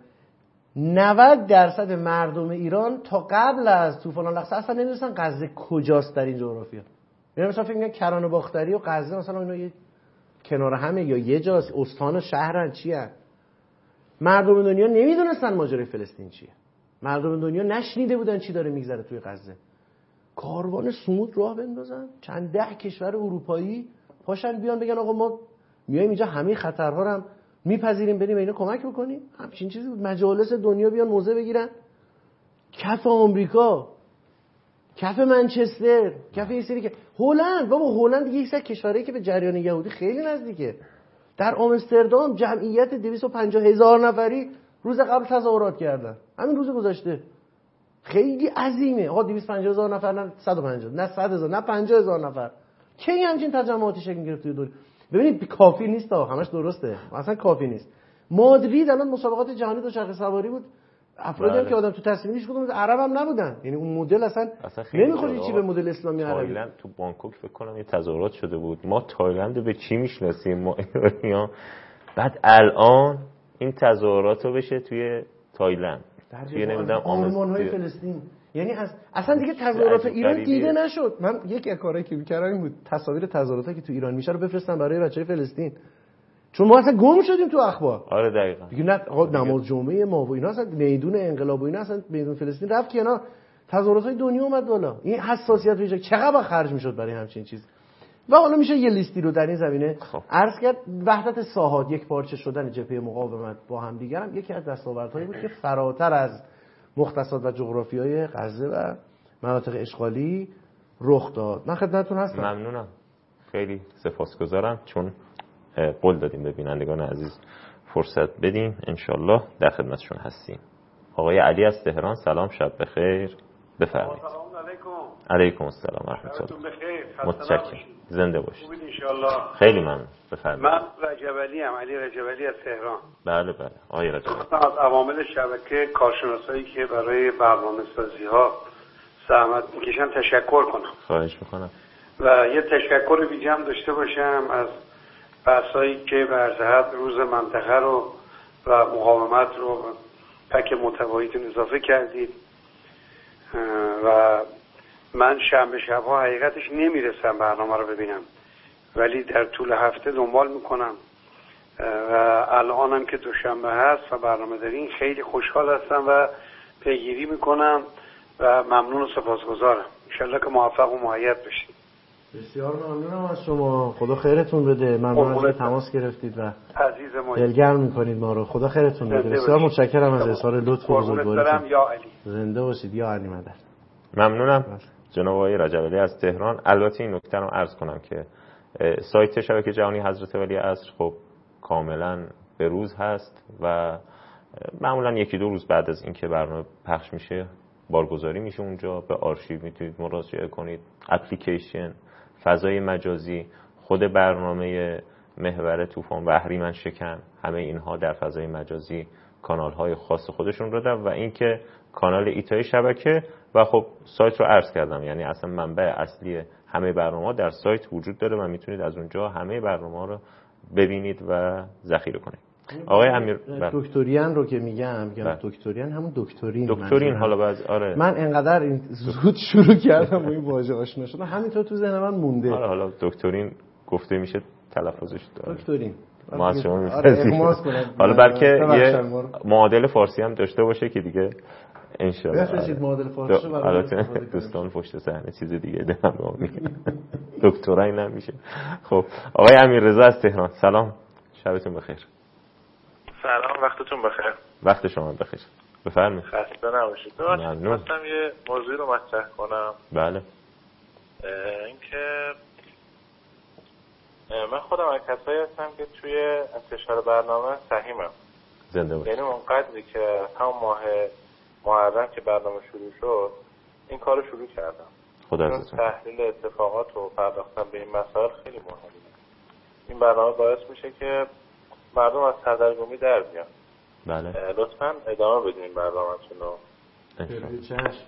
نود درصد مردم ایران تا قبل از طوفان الاقصی اصلا نمیدونستن غزه کجاست در این جغرافیا. یعنی مثلا فکر می‌کنن کرانه باختری و غزه مثلا اینا یه کنار همه یا یه جاست، استان و شهرن، چی هست؟ مردم دنیا نمیدونستن ماجرای فلسطین چیه. مردم دنیا نشنیده بودن چی داره میگذره توی غزه. کاروان صمود راه بندازن، چند ده کشور اروپایی پاشن بیان بگن آقا ما میایم اینجا همه خطرها رو هم میپذیریم، بریم اینا کمک بکنیم. همچین چیزی بود. مجالس دنیا بیان موضع بگیرن، کف آمریکا، کف منچستر، کف این سری که هلند، بابا هلند دیگه یک سری کشوری که به جریان یهودی خیلی نزدیکه. در آمستردام جمعیت دویست و پنجاه هزار نفری روز قبل تظاهرات کردن، همین روز گذشته. خیلی عظیمه. آقا دویست و پنجاه هزار نفر، نه صد و پنجاه، نه صد هزار، نه پنجاه هزار نفر. کی همچین تجمعاتی شکل گرفت توی دنیا؟ ببینید کافی نیست ها، همش درسته، اصلا کافی نیست. مادرید الان مسابقات جهانی دوچرخه سواری بود، افرادی هم که آدم تو تصمیمش کدوم عرب هم نبودن، یعنی اون مدل اصلا, اصلا نمیخوره چی به مدل اسلامی عربی. تایلند تو بانکوک فکر کنم یه تظاهرات شده بود. ما تایلند به چی میشناسیم ما ایرانی‌ها؟ بعد الان این تظاهرات رو بشه توی تایلند، توی نمیدونم آرمان‌های فلسطین. یعنی از اصلا دیگه تظاهرات ایران دیده نشد. من یکی از کارهایی که می‌کردم این بود تصاویر تظاهراتی که تو ایران میشه رو بفرستم برای بچهای فلسطین، چون ما اصلا گم شدیم تو اخبار. آره دقیقاً. دیگه نه آقا نماز جمعه ما و اینا اصلا میدون انقلاب و اینا اصلا میدون فلسطین رفت کنار، تظاهرات‌های دنیا اومد بالا. این حساسیت ویژه چقدر خرج میشد برای همچین چیز. و حالا میشه یه لیستی رو در این زمینه خب. عرض کرد. وحدت ساحات، یک پارچه شدن جبهه مقاومت با هم دیگر هم یکی از دستاوردهایی بود که فراتر از مختصات و جغرافیای غزه و مناطق اشغالی رخ داد. من خدمتتون هستم. ممنونم، خیلی سپاسگزارم، چون قول دادیم به بینندگان عزیز فرصت بدیم، انشالله در خدمتشون هستیم. آقای علی از تهران، سلام، شب بخیر، بفرمایید. سلام علیکم. علیکم السلام و رحمت الله. متشکرم، زنده باشید. خوبید انشالله. خیلی ممنون، بفرمایید. من رجب علی ام، علی رجب علی از تهران. بله بله آقای رجب. از عوامل شبکه کارشناسایی که برای برنامه‌سازی ها زحمت میکشن تشکر کنم. خواهش میکنم. و یه تشکر ویژه‌ام داشته باشم از بحثایی که به عرض روز منطقه رو و مقاومت رو پک متفاوتون اضافه کردید و من شنبه شب‌ها حقیقتش نمیرسم برنامه رو ببینم، ولی در طول هفته دنبال میکنم و الانم که دوشنبه هست و برنامه دارین خیلی خوشحال هستم و پیگیری میکنم و ممنون و سپاسگزارم. انشالله که موفق و مؤید بشید. بسیار ممنونم از شما، خدا خیرتون بده. ممنون از اینکه تماس گرفتید و عزیز ما دلگرم میکنید ما رو. خدا خیرتون بده. بسیار متشکرم از اظهار لطف و بزرگواریتون. یا علی زنده باشید یا علی مدد. ممنونم جناب آقای رجب علی از تهران. البته این نکته رو عرض کنم که سایت شبکه جهانی حضرت ولی عصر خب کاملا به روز هست و معمولا یکی دو روز بعد از اینکه برنامه پخش میشه بارگذاری میشه اونجا، به آرشیو میتونید مراجعه کنید، اپلیکیشن، فضای مجازی، خود برنامه محور طوفان و اهریمن شکن، همه اینها در فضای مجازی کانال‌های خاص خودشون رو دارن و اینکه کانال ایتای شبکه و خب سایت رو عرض کردم، یعنی اصلا منبع اصلی همه برنامه‌ها در سایت وجود داره و میتونید از اونجا همه برنامه‌ها رو ببینید و ذخیره کنید. آقای امیر دکتریان رو که میگم میگم دکتریان همون دکترین دکترین حالا باز آره من انقدر این زود شروع کردم با این واژه آشنا شدم همینطور تو ذهن من مونده. آره حالا دکترین گفته میشه تلفظش داره دکترین ما از شما آره حالا بلکه یه معادل فارسی هم داشته باشه که دیگه ان شاء الله بفرستید معادل فارسی رو برای دوستان پشت صحنه چیز دیگه دارن میگن دکترای نمیشه. خب آقای امیررضا از تهران، سلام، شبتون بخیر. سلام، وقتتون بخیر. وقت شما بخیر، بفرمایید. خسته نباشید. ممنون. خواستم یه موضوعی رو مطرح کنم. بله. اینکه من خودم از کسایی هستم که توی انتشار برنامه سهیمم. زنده باشید. یعنی اونقدری که همون ماه محرم که برنامه شروع شد این کارو شروع کردم. خدا عزتون. تحلیل اتفاقات و پرداختن به این مسائل خیلی مهمه. این برنامه باعث میشه که مردم از سردرگمی در بیان. بله. لطفاً ادامه بدین برنامه‌تون رو. به روی چشم.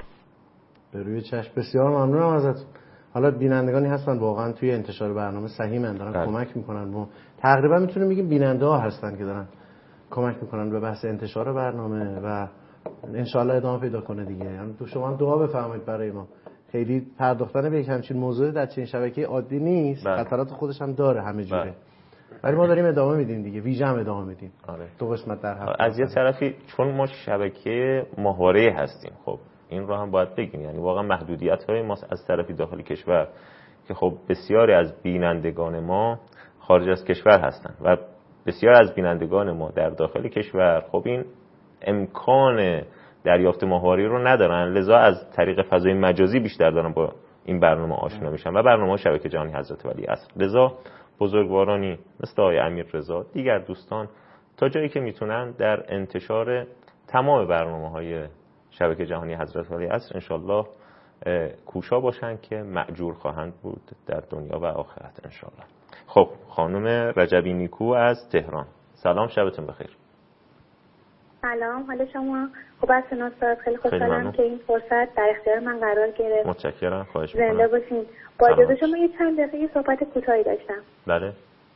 به روی چشم. بسیار ممنونم ازتون. حالا بینندگانی هستن واقعا توی انتشار برنامه سهیمن، دارن بله. کمک میکنن. ما تقریبا میتونیم بگیم بیننده ها هستن که دارن کمک میکنن به بحث انتشار برنامه و انشالله ادامه پیدا کنه دیگه. یعنی تو شما هم دعا بفرمایید برای ما. خیلی پرداختن به یک همچین موضوع در چین شبکه عادی نیست، خطرات خودش هم داره همه جوره. بله. ولی ما داریم ادامه میدیم دیگه، ویژه هم ادامه میدیم. آره. دو قسمت در هفته. از یه طرفی چون ما شبکه ماهواره هستیم، خب این رو هم باید بگیم، یعنی واقعا محدودیت‌های ما از طرفی داخل کشور که خب بسیاری از بینندگان ما خارج از کشور هستن و بسیار از بینندگان ما در داخل کشور خب این امکان دریافت ماهواره رو ندارن، لذا از طریق فضای مجازی بیشتر دارن با این برنامه آشنا میشن و برنامه شبکه جهانی حضرت ولی عصر. لذا بزرگوارانی مثل آقای امیررضا، دیگر دوستان تا جایی که میتونن در انتشار تمام برنامه‌های شبکه جهانی حضرت ولی عصر انشالله کوشا باشن که مأجور خواهند بود در دنیا و آخرت انشالله. خب خانم رجبی نیکو از تهران، سلام، شبتون بخیر. سلام، حال شما خوب است؟ ناصر، خیلی خوشحالم که این فرصت در اختیار من قرار گرفت. متشکرم، خواهش می‌کنم. زنده باشین. با اجازه شما یه چند دقیقه صحبت کوتاهی داشتم. بله.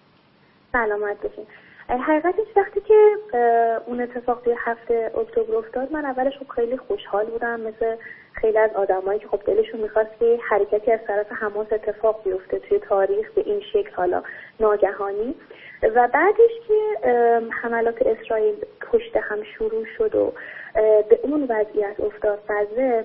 سلامت باشین. حقیقتش وقتی که اون اتفاق توی هفته اکتبر افتاد، من اولش خب خیلی خوشحال بودم، مثل خیلی از آدمایی که خب دلشون می‌خواست که حرکتی از طرف حماس اتفاق بیفته توی تاریخ به این شکل، حالا ناگهانی. و بعدش که حملات اسرائیل پشت هم شروع شد و به اون وضعیت افتاد قضیه،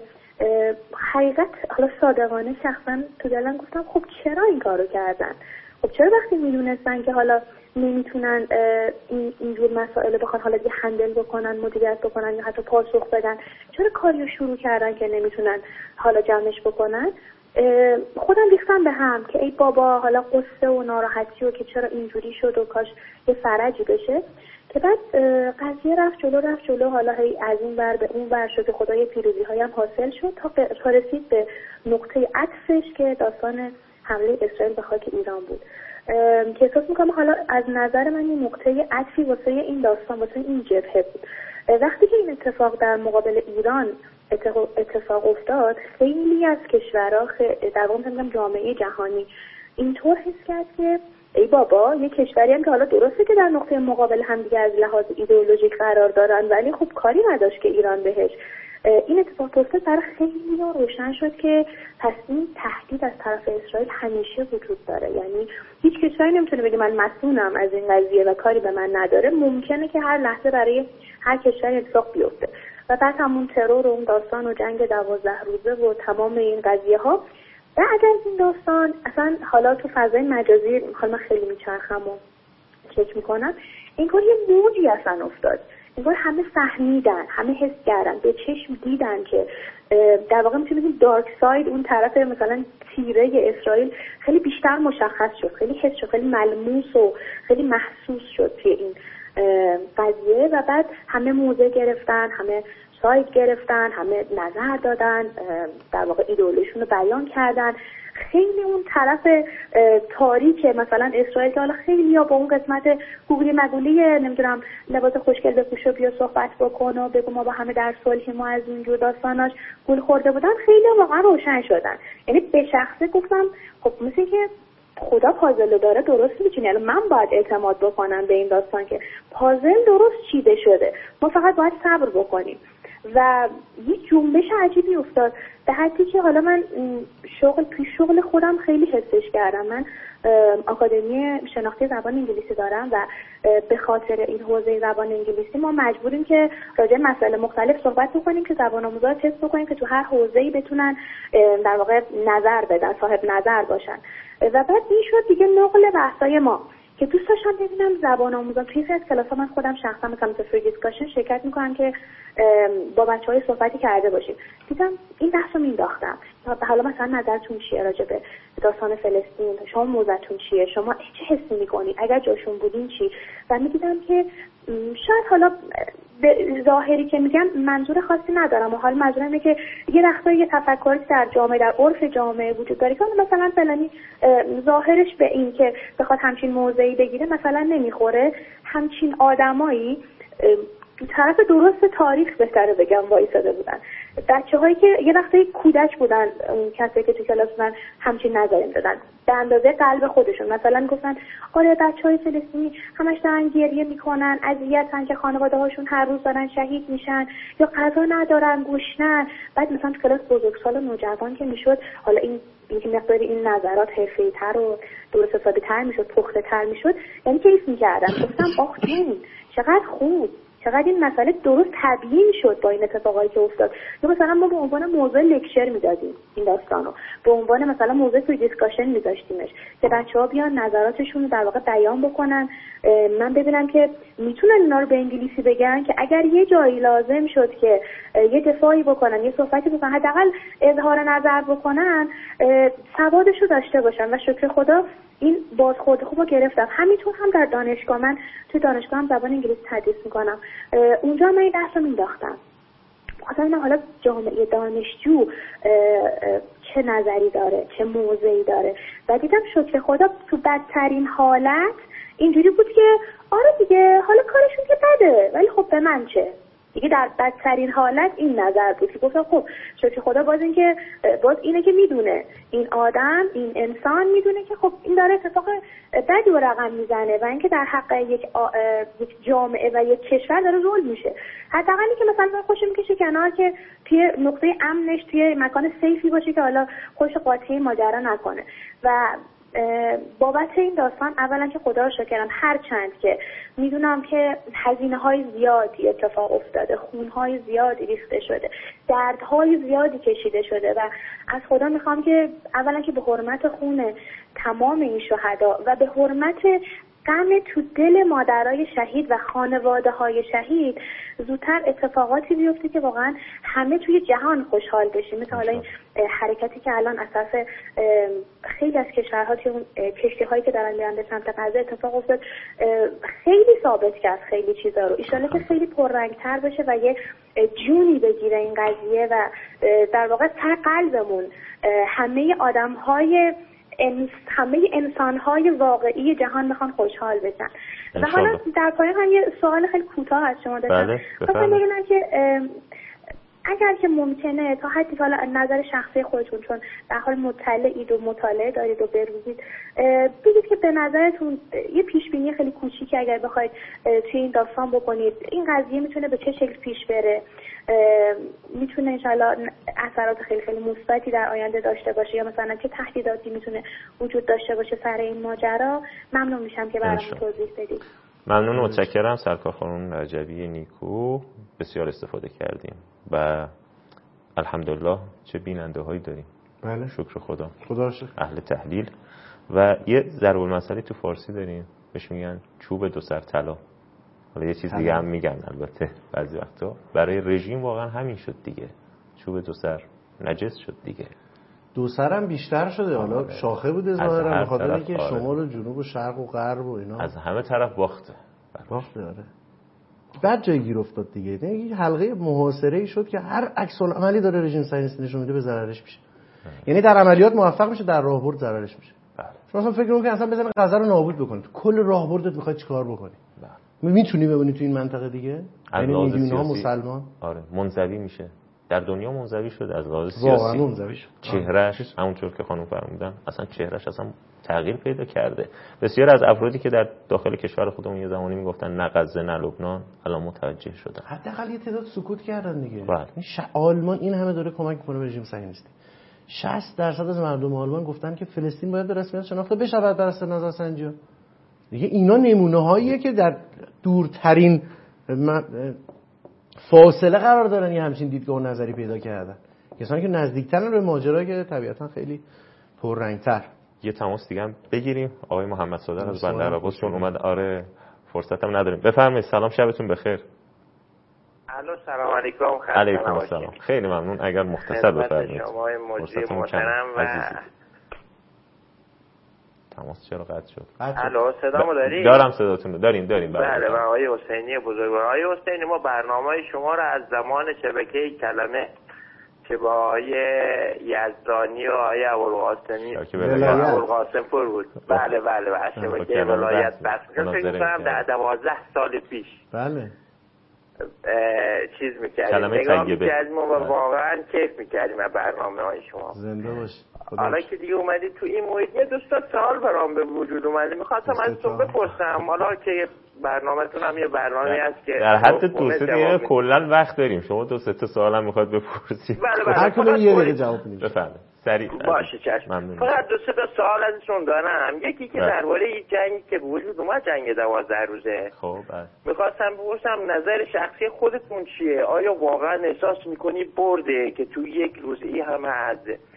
حقیقت حالا صادقانه شخصا تو دلم گفتم خب چرا این کارو کردن؟ خب چرا وقتی میدونستن که حالا نمیتونن این اینجور مسائل بخوان حالا یه هندل بکنن، مدیریت بکنن یا حتی پاسخ بدن، چرا کاریو شروع کردن که نمیتونن حالا جمعش بکنن؟ خودم ریختم به هم که ای بابا، حالا قصه و ناراحتی و که چرا اینجوری شد و کاش یه فرجی بشه. که بعد قضیه رفت جلو رفت جلو حالا هی از این ور به اون ور شد، خدای پیروزی هایم حاصل شد تا رسید به نقطه عطفش که داستان حمله اسرائیل به خاک ایران بود، که احساس میکنم حالا از نظر من این نقطه عطفی واسه این داستان، واسه این جبهه بود. وقتی که این اتفاق در مقابل ایران اتفاق افتاد، خیلی از کشورها، در واقع میگم جامعه جهانی اینطور حس کرد که ای بابا، یه کشوری هم که حالا درسته که در نقطه مقابل هم دیگه از لحاظ ایدئولوژیک قرار دارن، ولی خب کاری نداشت که ایران بهش. این اتفاق افتاد، برای خیلی روشن شد که پس این تهدید از طرف اسرائیل همیشه وجود داره. یعنی هیچ کشوری نمیتونه بگه من مسئولم از این قضیه و کاری به من نداره. ممکنه که هر لحظه برای هر کشوری اتفاق بیفته. و بعد همون ترور و اون داستان و جنگ دوازده روزه و تمام این قضیه ها، بعد از این داستان اصلا حالا تو فضای مجازی حالا من خیلی میچرخم و چک میکنم، این کار یه موجی اصلا افتاد. انگار همه فهمیدن، همه حس کردن، به چشم دیدن که در واقع میتونیم بگیم دارک ساید، اون طرف مثلا تیره اسرائیل خیلی بیشتر مشخص شد، خیلی حس شد، خیلی ملموس و خیلی محسوس شد توی این قضیه. و بعد همه موضع گرفتن، همه سایت گرفتن، همه نظر دادن، در واقع ایدئولوژیشون رو بیان کردن. خیلی اون طرف تاریک مثلا اسرائیل که حالا خیلی ها با اون قسمت گوگلی مگولی نمیدونم لباس خوشگل بپوش و بیا صحبت بکن و بگو ما با همه در صلحیم و از اونجور داستاناش گول خورده بودن، خیلی واقعا روشن شدن. یعنی به شخصه گفتم خب مثل که خدا پازل داره درست میچینه، یعنی من باید اعتماد بکنم به این داستان که پازل درست چیده شده، ما فقط باید صبر بکنیم. و یه جنبش عجیبی افتاد به حدی که حالا من شغل توی شغل خودم خیلی حسش کردم. من آکادمی شناختی زبان انگلیسی دارم و به خاطر این حوزه زبان انگلیسی ما مجبوریم که راجع به مسائل مختلف صحبت بکنیم که زبان آموزا تست بکنیم که تو هر حوزه‌ای بتونن در واقع نظر بدن، صاحب نظر باشن. و بعد این شد دیگه نقل بحثای ما که دوست داشتم ببینم زبان آموزان توی از کلاس‌ها، من خودم شخصا مثلا تو فری دیسکاشن شرکت می‌کنم که با بچه‌های صحبتی کرده باشیم، دیدم این بحثو مینداختم حالا مثلا نظرتون چیه راجع به داستان فلسطین، شما موضعتون چیه، شما چه حسی می‌کنید اگر جاشون بودین چی. و می‌دیدم که شاید حالا به ظاهری که میگم منظور خاصی ندارم و حال منظورم اینه که یه وقتایی یه تفکری در جامعه در عرف جامعه وجود داره که مثلا فلانی ظاهرش به این که بخواد همچین موضعی بگیره مثلا نمیخوره، همچین آدمایی تو طرف درست تاریخ بهتره بگم وایساده بودن. بچه‌هایی که یه وقتی کودک بودن، اون کسایی که تو کلاس بودن همچین نظری می‌دادن به اندازه قلب خودشون، مثلا گفتن آره بچه‌های فلسطینی همش دارن گریه میکنن، اذیتن که خانواده‌هاشون هر روز دارن شهید میشن یا غذا ندارن، گوشتن. بعد مثلا تو کلاس بزرگسال و نوجوان که میشد حالا این اینکه مقدار این نظرات حرفه‌ای‌تر و درست حسابی‌تر میشد، پخته‌تر میشد، یعنی کیف می‌کردم. گفتم آخ جون چقدر خوب، چقدر این مسئله درست تبیین شد با این اتفاقایی که افتاد. یا مثلا ما به عنوان موضوع لکچر میدادیم این داستانو، به عنوان مثلا موضوع توی دیسکاشن میذاشتیمش که بچه‌ها بیان نظراتشون رو در واقع بیان بکنن، من ببینم که میتونن اینا رو به انگلیسی بگن که اگر یه جایی لازم شد که یه دفاعی بکنن، یه صحبتی بکنن، حداقل اظهار نظر بکنن، سوادش رو داشته باشن. و شکر خدا این بازخورد خوب رو گرفتم. همینطور هم در دانشگاه، من توی دانشگاه هم زبان انگلیسی تدریس میکنم، اونجا من این بحث رو مینداختم. خاطر من حالا جامعه دانشجو چه نظری داره، چه موضعی داره. و دیدم شکر خدا تو بدترین حالت اینجوری بود که آره دیگه حالا کارشون که بده ولی خب به من چه دیگه. در بدترین حالت این نظر بود که گفتم خب شکر خدا باز این که باز اینه که میدونه این آدم، این انسان میدونه که خب این داره اتفاق بدی و رقم میزنه و اینکه در حق یک یک جامعه و یک کشور داره ظلم میشه. حداقلی که مثلا خوش میکشه کنار که توی نقطه امنش توی مکان سیفی باشه که حالا خوش قاطی ماجرا نکنه. و بابت این داستان اولا که خدا رو شکرم، هر چند که میدونم که هزینه های زیادی اتفاق افتاده، خون های زیادی ریخته شده، درد های زیادی کشیده شده و از خدا میخوام که اولا که به حرمت خون تمام این شهدا و به حرمت غم تو دل مادرای شهید و خانواده های شهید زودتر اتفاقاتی بیفته که واقعا همه توی جهان خوشحال بشیم. مثل حالا این حرکتی که الان اساس خیلی از کشورها توی اون کشتی هایی که دارن میرن به سمت غزه اتفاق افتاد، خیلی ثابت کرد خیلی چیزا رو. ان شاءالله که خیلی پررنگ‌تر بشه و یه جونی بگیره این قضیه و در واقع سر قلبمون همه آدم‌های همه انسان‌های واقعی جهان میخوان خوشحال بشن. و حالا در پایان هم یه سوال خیلی کوتاه از شما داشتم. بله مثلا بگم که اگر که ممکنه تا حدی حالا نظر شخصی خودتون، چون در حال مطلعید و مطالعه دارید و بروزید، بگید که به نظرتون یه پیش بینی خیلی کوچیکی اگر بخواید توی این داستان بکنید، این قضیه میتونه به چه شکل پیش بره، میتونه انشالله اثرات خیلی خیلی مثبتی در آینده داشته باشه یا مثلا چه تهدیداتی میتونه وجود داشته باشه سر این ماجرا، ممنون میشم که برام توضیح بدید. ممنون و متشکرم. سرکار خانم رجبی نیکو، بسیار استفاده کردیم و الحمدلله چه بیننده هایی داریم. بله شکر خدا. خدا شکر. اهل تحلیل. و یه ضرب المثلی تو فارسی داریم بهش میگن چوب دو سر طلا. حالا یه چیز دیگه هم میگن البته بعضی وقتا، برای رژیم واقعا همین شد دیگه، چوب دو سر نجس شد دیگه. دو سرم بیشتر شده، حالا شاخه بوده ظاهرا به خاطر اینکه آره. شمال و جنوب و شرق و غرب و اینا از همه طرف باخته. باخته. آره بعد جای گیر افتاد دیگه. این حلقه محاصره‌ای شد که هر عکس العملی داره رژیم صهیونیستی نشون میده به ضررش میشه. یعنی در عملیات موفق میشه، در راهبرد ضررش میشه. شما اصلا فکر می‌کنید اصلا بزنید غزه رو نابود بکنید، کل راهبردت می‌خواد چیکار بکنی؟ بله. میتونی ببینی تو این منطقه دیگه؟ یعنی میلیون‌ها مسلمان آره منزوی میشه. در دنیا منزوی شده از لحاظ سیاسی. واقعا منزوی شد. چهرهش همونطور که خانم فرمودن اصلا چهرهش اصلا تغییر پیدا کرده. بسیار از افرادی که در داخل کشور خودمون یه زمانی میگفتن نه غزه نه لبنان الان متوجه شدن. حداقل یه تعداد سکوت کردن دیگه. بله. این ش... آلمان این همه داره کمک میکنه به رژیم صهیونیستی. شصت درصد از مردم آلمان گفتن که فلسطین باید به رسمیت شناخته بشود بر اساس نظرسنجی. دیگه اینا نمونه‌هاییه که در دورترین فاصله قرار دارن یه همچین دیدگاه و نظری پیدا کردن. کسانی که نزدیکترن به ماجرا که طبیعتا خیلی پررنگ‌تر. یه تماس دیگه هم بگیریم. آقای محمد صادق از بندر عباس چون اومد. آره فرصتم نداریم. بفرمایید. سلام، شبتون بخیر. الو سلام علیکم. علیکم السلام. خیلی ممنون. اگر مختصر بفرمایید. شما مجری محترم و تماس چرا قطع شد؟ الو صدامو داری؟ دارم صداتون رو. داریم داریم. بله و آقای حسینی بزرگوار. آقای حسینی ما برنامه شما رو از زمان شبکه کلمه که با آقای یزدانی و آقای ابوالقاسمی ابوالقاسم پور بود. بله بله بله شبکه ولایت بس فکر کنم در دوازده سال پیش. بله. چیز میکردیم نگاه میکردیم و واقعا کیف میکردیم از برنامه های شما. زنده باش. حالا که دیگه اومدی تو این محیط یه دوستا سوال برام به وجود اومده میخواستم ازتون بپرسم. حالا که برنامه‌تون هم یه برنامه‌ای هست که در حد دو سه دقیقه کلا وقت داریم. شما دو سه تا سوال هم میخواد بپرسید. بله بله. هر کدوم یه دقیقه جواب میدید. بفرمایید. سریع. باشه چشم. فقط دو سه تا سوال ازشون دارم. یکی که درباره این جنگی که وجود اومد، جنگ دوازده روزه. خب بله. میخواستم بپرسم نظر شخصی خودتون چیه؟ آیا واقعا احساس میکنی برده که تو یک روز این همه از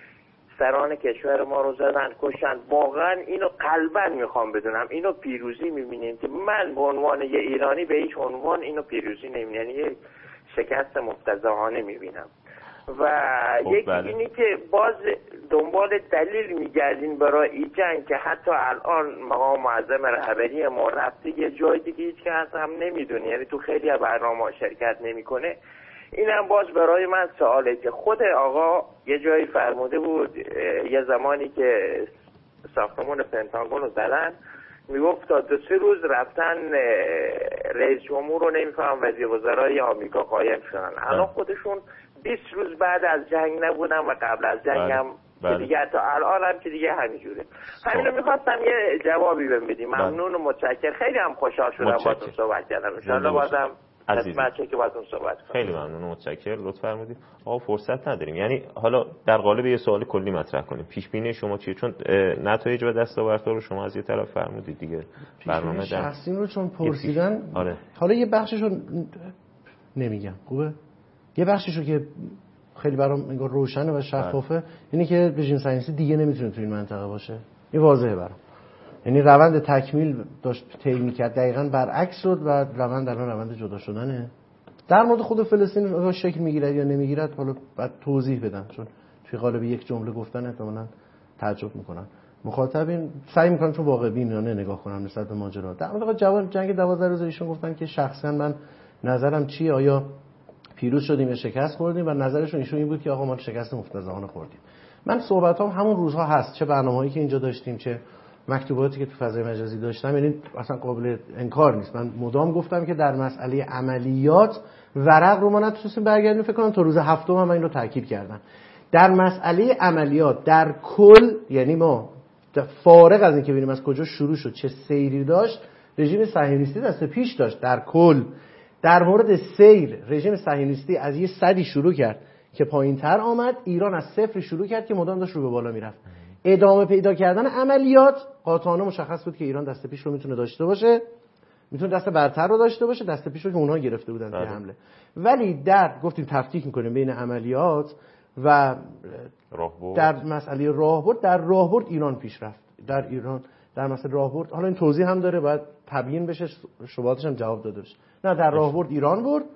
سران کشور ما رو زدن کشن؟ واقعا اینو قلبا میخوام بدونم اینو پیروزی میبینیم که من به عنوان یه ایرانی به هیچ عنوان اینو پیروزی نمیبینم، یعنی یه شکست مفتضحانه میبینم. و یکی بله. اینی که باز دنبال دلیل میگردین برای این جنگ که حتی الان مقام معظم رهبری ما رفته یه جای دیگه هیچ کس هم نمیدونه، یعنی تو خیلی از برنامه‌ها شرکت نمیکنه. اینم باز برای من سواله که خود آقا یه جایی فرموده بود یه زمانی که ساختمان پنتاگون رو زدن، میگفت تا دو سه روز رفتن رئیس جمهور رو نمیفهم وزیر وزرای آمریکا قایم شدن. الان خودشون بیست روز بعد از جنگ نبودن و قبل از جنگ هم که دیگه تا الان هم که دیگه همینجوره. همینو میخواستم یه جوابی بهم بدی. ممنون و متشکر. خیلی هم خوشحال شدم باهاتون صحبت کردم. ان شاءالله بازم خدمت که باهاتون صحبت کنم. خیلی ممنون و متشکر. لطف فرمودید. آقا فرصت نداریم. یعنی حالا در قالب یه سوال کلی مطرح کنیم. پیش بینی شما چیه؟ چون نتایج و دستاوردها رو شما از یه طرف فرمودید دیگه. برنامه در شخصی رو چون پرسیدن پیش... آره. حالا یه بخششو نمیگم. خوبه؟ یه بخششو که خیلی برام انگار روشنه و شفافه اینه که رژیم صهیونیستی دیگه نمیتونه تو این منطقه باشه. این واضحه برام. یعنی روند تکمیل داشت طی می‌کرد، دقیقاً برعکس شد و روند الان روند جدا شدنه. در مورد خود فلسطین آیا شکل میگیرد یا نمیگیرد حالا بعد توضیح بدم، چون توی قالب یک جمله گفتن احتمالاً تعجب میکنن مخاطبین. سعی میکنم چون واقع بینانه نگاه کنم نسبت به ماجرا. در مورد جواب جنگ دوازده روزه ایشون گفتن که شخصا من نظرم چیه، آیا پیروز شدیم یا شکست خوردیم، و نظرشون ایشون این بود که آقا ما شکست مفتضحانه خوردیم. من صحبتام همون روزها هست، چه برنامه‌هایی که اینجا داشتیم چه مکتوباتی که تو فضای مجازی داشتم، یعنی اصلا قابل انکار نیست. من مدام گفتم که در مسئله عملیات ورق رو ما نتونستیم برگردیم. فکر کنم تا روز هفتم هم این رو تاکید کردم. در مسئله عملیات در کل، یعنی ما فارغ از اینکه ببینیم از کجا شروع شد چه سیری داشت، رژیم صهیونیستی دست پیش داشت. در کل در مورد سیر رژیم صهیونیستی از یه صدی شروع کرد که پایین‌تر آمد، ایران از صفر شروع کرد که مدام داشت رو به بالا میرفت. ادامه پیدا کردن عملیات قاطعانه مشخص بود که ایران دست پیش رو میتونه داشته باشه، میتونه دست برتر رو داشته باشه، دست پیش رو که اونها گرفته بودن توی حمله. ولی در گفتیم تفکیک میکنیم بین عملیات و راهبرد. در مسئله راهبرد، در راهبرد ایران پیش رفت. در ایران در مسئله راهبرد حالا این توضیح هم داره، باید تبیین بشه، شبهاتش هم جواب داده بشه. نه در راهبرد ایران برد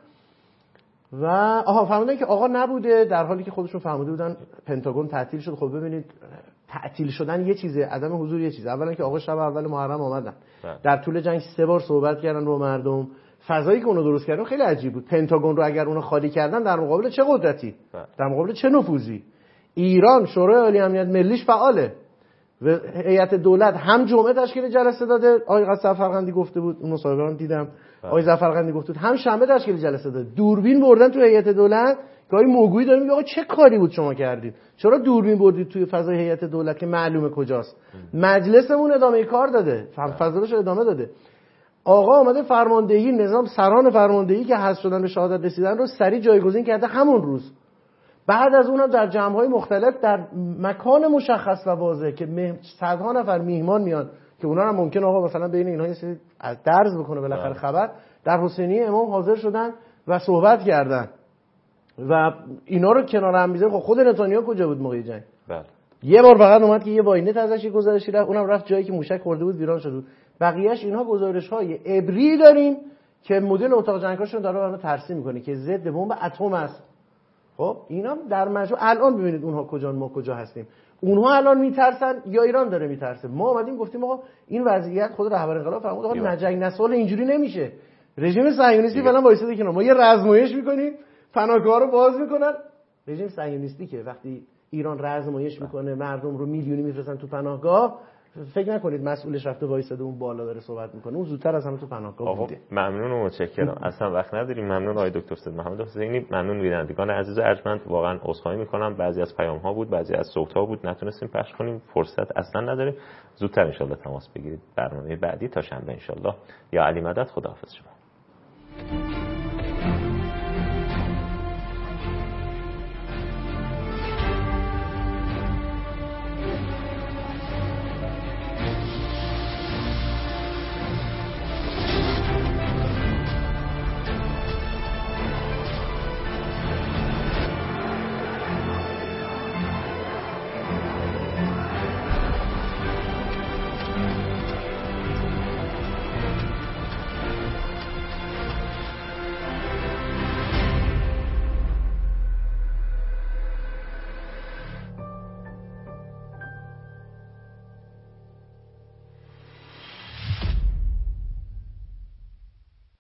و آها فهمیدن که آقا نبوده، در حالی که خودشون فهمیده بودن پنتاگون تعطیل شد. خب ببینید تعطیل شدن یه چیزه، عدم حضور یه چیزه. اولا که آقا شب اول محرم اومدن، در طول جنگ سه بار صحبت کردن با مردم، فضایی که اونو درست کردن خیلی عجیب بود. پنتاگون رو اگر اونو خالی کردن در مقابل چه قدرتی؟ در مقابل چه نفوذی؟ ایران شورای عالی امنیت ملیش فعاله و هیئت دولت هم جمعه تشکیل جلسه داده، آقای ظفرقندی گفته بود، اون مصاحبه رو دیدم، آقای ظفرقندی گفته بود هم شنبه تشکیل جلسه داده. دوربین بردن تو هیئت دولت که آقای موگویی داره میگه آقا چه کاری بود شما کردید؟ چرا دوربین بردید توی فضای هیئت دولت که معلومه کجاست؟ مجلسمون ادامه کار داده، فضلش ادامه داده. آقا اومده فرماندهی نظام سران فرماندهی که حذف شدن به شهادت رسیدن رو سریع جایگزین کرده همون روز. بعد از اونم در جمع‌های مختلف در مکان مشخص و واضح که صدها نفر میهمان میان که اونا هم ممکن آقا مثلا بین اینها یه سری از درز بکنه بالاخره خبر، در حسینیه امام حاضر شدن و صحبت کردن و اینا رو کنار هم میذاره. خب خود نتانیاهو کجا بود موقع جنگ؟ بله. یه بار فقط اومد که یه واینت ازش گزارشی رفت، اونم رفت جایی که موشک خورده بود ویران شده بود. بقیه‌اش اینها گزارش‌های عبری داریم که مدل اتاق جنگاشون داره برام ترسیم می‌کنه که ضد بمب اتم است. خب اینا در مجموع الان ببینید اونها کجان ما کجا هستیم. اونها الان میترسن یا ایران داره میترسه؟ ما اومدیم گفتیم آقا این وضعیت خود رهبر انقلاب فرمود آقا نجنگ نسال اینجوری نمیشه. رژیم صهیونیستی فعلا وایساده که ما یه رزمایش می‌کنیم، پناهگاه رو باز می‌کنن. رژیم صهیونیستی که وقتی ایران رزمایش می‌کنه مردم رو میلیونی میفرستن تو پناهگاه، فکر نکنید مسئولش رفته وایساده اون بالا داره صحبت میکنه، اون زودتر از همه تو پناهگاه بوده. ممنون و متشکرم. اصلا وقت نداریم. ممنون آقای دکتر سید محمد حسینی، ممنون بینندگان عزیز و ارجمند. واقعا عذرخواهی میکنم، بعضی از پیام ها بود، بعضی از صوت ها بود نتونستیم پخش کنیم، فرصت اصلا نداریم. زودتر ان شاء الله تماس بگیرید برنامه بعدی تا شنبه ان شاء الله. یا علی مدد، خداحافظ شما.